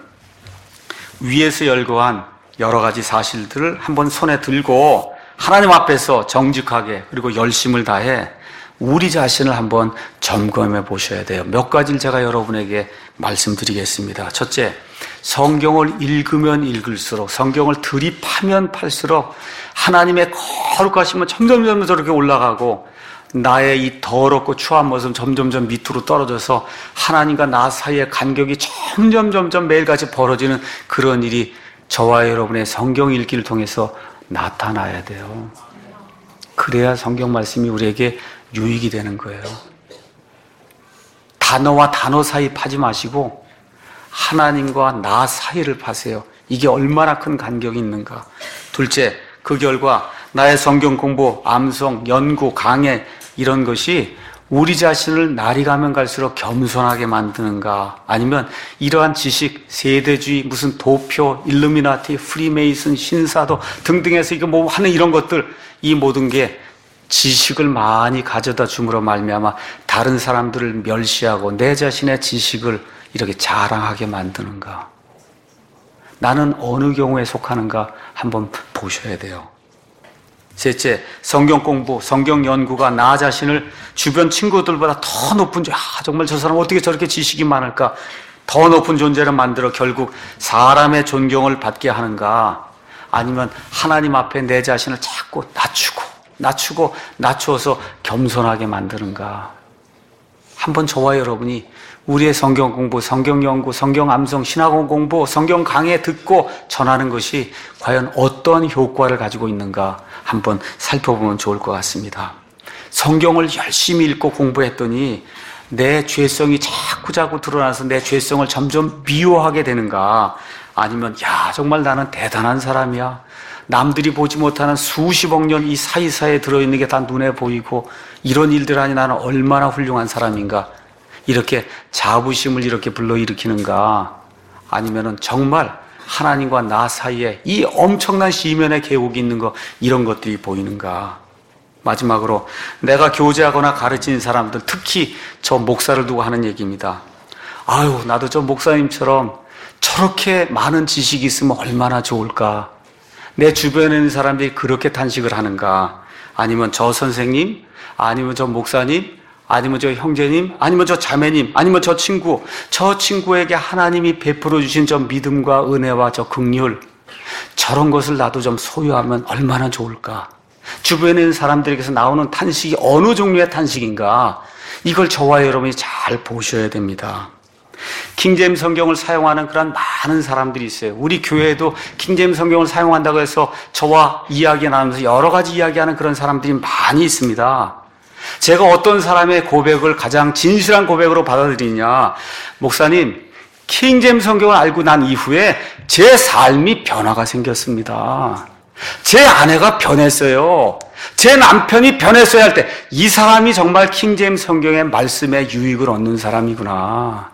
위에서 열거한 여러 가지 사실들을 한번 손에 들고 하나님 앞에서 정직하게 그리고 열심을 다해 우리 자신을 한번 점검해 보셔야 돼요. 몇 가지를 제가 여러분에게 말씀드리겠습니다. 첫째, 성경을 읽으면 읽을수록, 성경을 들이파면 팔수록 하나님의 거룩하심은 점점점 저렇게 올라가고 나의 이 더럽고 추한 모습은 점점점 밑으로 떨어져서 하나님과 나 사이의 간격이 점점 점점 매일같이 벌어지는 그런 일이 저와 여러분의 성경 읽기를 통해서 나타나야 돼요. 그래야 성경 말씀이 우리에게 유익이 되는 거예요. 단어와 단어 사이 파지 마시고 하나님과 나 사이를 파세요. 이게 얼마나 큰 간격이 있는가. 둘째, 그 결과 나의 성경 공부, 암송, 연구, 강해 이런 것이 우리 자신을 날이 가면 갈수록 겸손하게 만드는가, 아니면 이러한 지식, 세대주의, 무슨 도표, 일루미나티, 프리메이슨, 신사도 등등해서 이거 뭐 하는 이런 것들, 이 모든 게 지식을 많이 가져다 줌으로 말미암아 다른 사람들을 멸시하고 내 자신의 지식을 이렇게 자랑하게 만드는가. 나는 어느 경우에 속하는가 한번 보셔야 돼요. 셋째, 성경 공부, 성경 연구가 나 자신을 주변 친구들보다 더 높은, 아, 정말 저 사람 어떻게 저렇게 지식이 많을까? 더 높은 존재를 만들어 결국 사람의 존경을 받게 하는가? 아니면 하나님 앞에 내 자신을 자꾸 낮추고, 낮추고, 낮추어서 겸손하게 만드는가? 한번 저와 여러분이 우리의 성경 공부, 성경 연구, 성경 암송, 신학원 공부, 성경 강해 듣고 전하는 것이 과연 어떤 효과를 가지고 있는가 한번 살펴보면 좋을 것 같습니다. 성경을 열심히 읽고 공부했더니 내 죄성이 자꾸 자꾸 드러나서 내 죄성을 점점 미워하게 되는가? 아니면 야, 정말 나는 대단한 사람이야. 남들이 보지 못하는 수십억 년 이 사이사이에 들어있는 게 다 눈에 보이고 이런 일들 하니 나는 얼마나 훌륭한 사람인가? 이렇게 자부심을 이렇게 불러일으키는가? 아니면은 정말 하나님과 나 사이에 이 엄청난 시면의 계곡이 있는 거, 이런 것들이 보이는가? 마지막으로 내가 교제하거나 가르치는 사람들, 특히 저 목사를 두고 하는 얘기입니다. 아유, 나도 저 목사님처럼 저렇게 많은 지식이 있으면 얼마나 좋을까? 내 주변에 있는 사람들이 그렇게 탄식을 하는가? 아니면 저 선생님, 아니면 저 목사님, 아니면 저 형제님, 아니면 저 자매님, 아니면 저 친구, 저 친구에게 하나님이 베풀어 주신 저 믿음과 은혜와 저 긍휼, 저런 것을 나도 좀 소유하면 얼마나 좋을까? 주변에 있는 사람들에게서 나오는 탄식이 어느 종류의 탄식인가? 이걸 저와 여러분이 잘 보셔야 됩니다. 킹제임스 성경을 사용하는 그런 많은 사람들이 있어요. 우리 교회에도 킹제임스 성경을 사용한다고 해서 저와 이야기 나누면서 여러 가지 이야기하는 그런 사람들이 많이 있습니다. 제가 어떤 사람의 고백을 가장 진실한 고백으로 받아들이냐? 목사님, 킹제임스 성경을 알고 난 이후에 제 삶이 변화가 생겼습니다. 제 아내가 변했어요. 제 남편이 변했어야 할 때 이 사람이 정말 킹제임스 성경의 말씀에 유익을 얻는 사람이구나.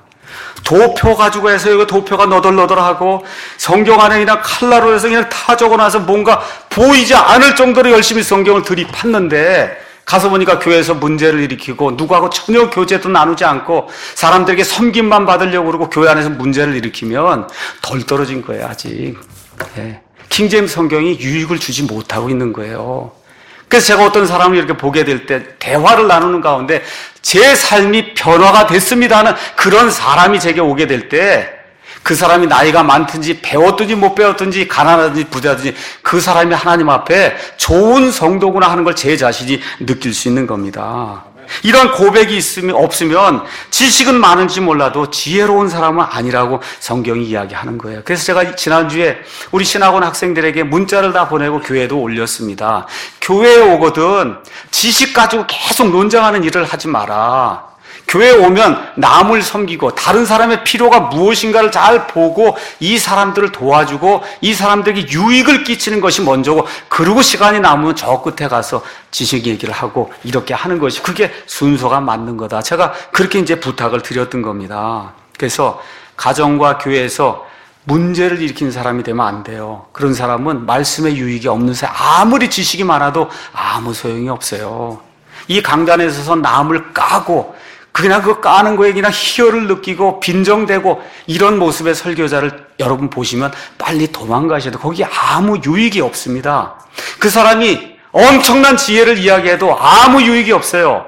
도표 가지고 해서 이거 도표가 너덜너덜하고 성경 안에 그냥 칼라로 해서 그냥 다 적어놔서 뭔가 보이지 않을 정도로 열심히 성경을 들이팠는데 가서 보니까 교회에서 문제를 일으키고 누구하고 전혀 교제도 나누지 않고 사람들에게 섬김만 받으려고 그러고 교회 안에서 문제를 일으키면 덜 떨어진 거예요, 아직. 예. 킹제임스 성경이 유익을 주지 못하고 있는 거예요. 그래서 제가 어떤 사람을 이렇게 보게 될 때 대화를 나누는 가운데 제 삶이 변화가 됐습니다 하는 그런 사람이 제게 오게 될 때 그 사람이 나이가 많든지 배웠든지 못 배웠든지 가난하든지 부자든지 그 사람이 하나님 앞에 좋은 성도구나 하는 걸 제 자신이 느낄 수 있는 겁니다. 이런 고백이 있으면 없으면 지식은 많은지 몰라도 지혜로운 사람은 아니라고 성경이 이야기하는 거예요. 그래서 제가 지난주에 우리 신학원 학생들에게 문자를 다 보내고 교회에도 올렸습니다. 교회에 오거든 지식 가지고 계속 논쟁하는 일을 하지 마라. 교회에 오면 남을 섬기고 다른 사람의 필요가 무엇인가를 잘 보고 이 사람들을 도와주고 이 사람들에게 유익을 끼치는 것이 먼저고, 그리고 시간이 남으면 저 끝에 가서 지식 얘기를 하고 이렇게 하는 것이 그게 순서가 맞는 거다. 제가 그렇게 이제 부탁을 드렸던 겁니다. 그래서 가정과 교회에서 문제를 일으키는 사람이 되면 안 돼요. 그런 사람은 말씀의 유익이 없는 사람, 아무리 지식이 많아도 아무 소용이 없어요. 이 강단에 서서 남을 까고 그냥 그 까는 거에 그냥 희열을 느끼고 빈정대고 이런 모습의 설교자를 여러분 보시면 빨리 도망가셔야 돼요. 거기에 아무 유익이 없습니다. 그 사람이 엄청난 지혜를 이야기해도 아무 유익이 없어요.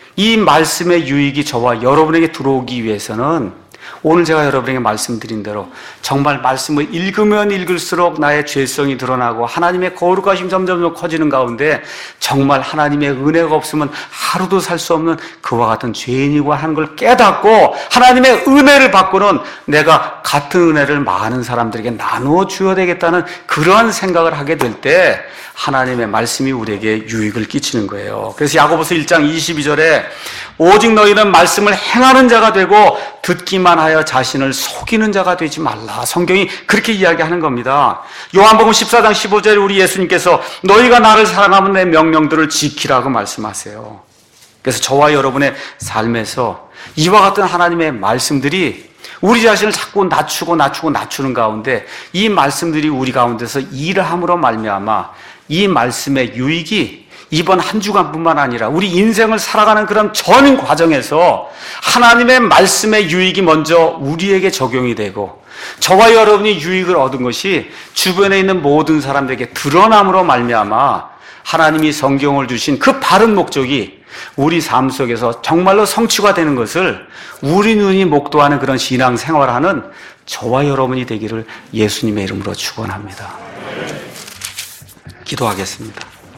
이 말씀의 유익이 저와 여러분에게 들어오기 위해서는 오늘 제가 여러분에게 말씀드린 대로 정말 말씀을 읽으면 읽을수록 나의 죄성이 드러나고 하나님의 거룩하심이 점점 커지는 가운데 정말 하나님의 은혜가 없으면 하루도 살 수 없는 그와 같은 죄인이고 하는 걸 깨닫고 하나님의 은혜를 받고는 내가 같은 은혜를 많은 사람들에게 나누어 주어야 되겠다는 그러한 생각을 하게 될 때 하나님의 말씀이 우리에게 유익을 끼치는 거예요. 그래서 야고보서 일 장 이십이 절에 오직 너희는 말씀을 행하는 자가 되고 듣기만 하여 자신을 속이는 자가 되지 말라. 성경이 그렇게 이야기하는 겁니다. 요한복음 십사 장 십오 절에 우리 예수님께서 너희가 나를 사랑하면 내 명령들을 지키라고 말씀하세요. 그래서 저와 여러분의 삶에서 이와 같은 하나님의 말씀들이 우리 자신을 자꾸 낮추고 낮추고 낮추는 가운데 이 말씀들이 우리 가운데서 일을 함으로 말미암아 이 말씀의 유익이 이번 한 주간뿐만 아니라 우리 인생을 살아가는 그런 전 과정에서 하나님의 말씀의 유익이 먼저 우리에게 적용이 되고 저와 여러분이 유익을 얻은 것이 주변에 있는 모든 사람들에게 드러남으로 말미암아 하나님이 성경을 주신 그 바른 목적이 우리 삶 속에서 정말로 성취가 되는 것을 우리 눈이 목도하는 그런 신앙생활하는 저와 여러분이 되기를 예수님의 이름으로 축원합니다. 기도하겠습니다.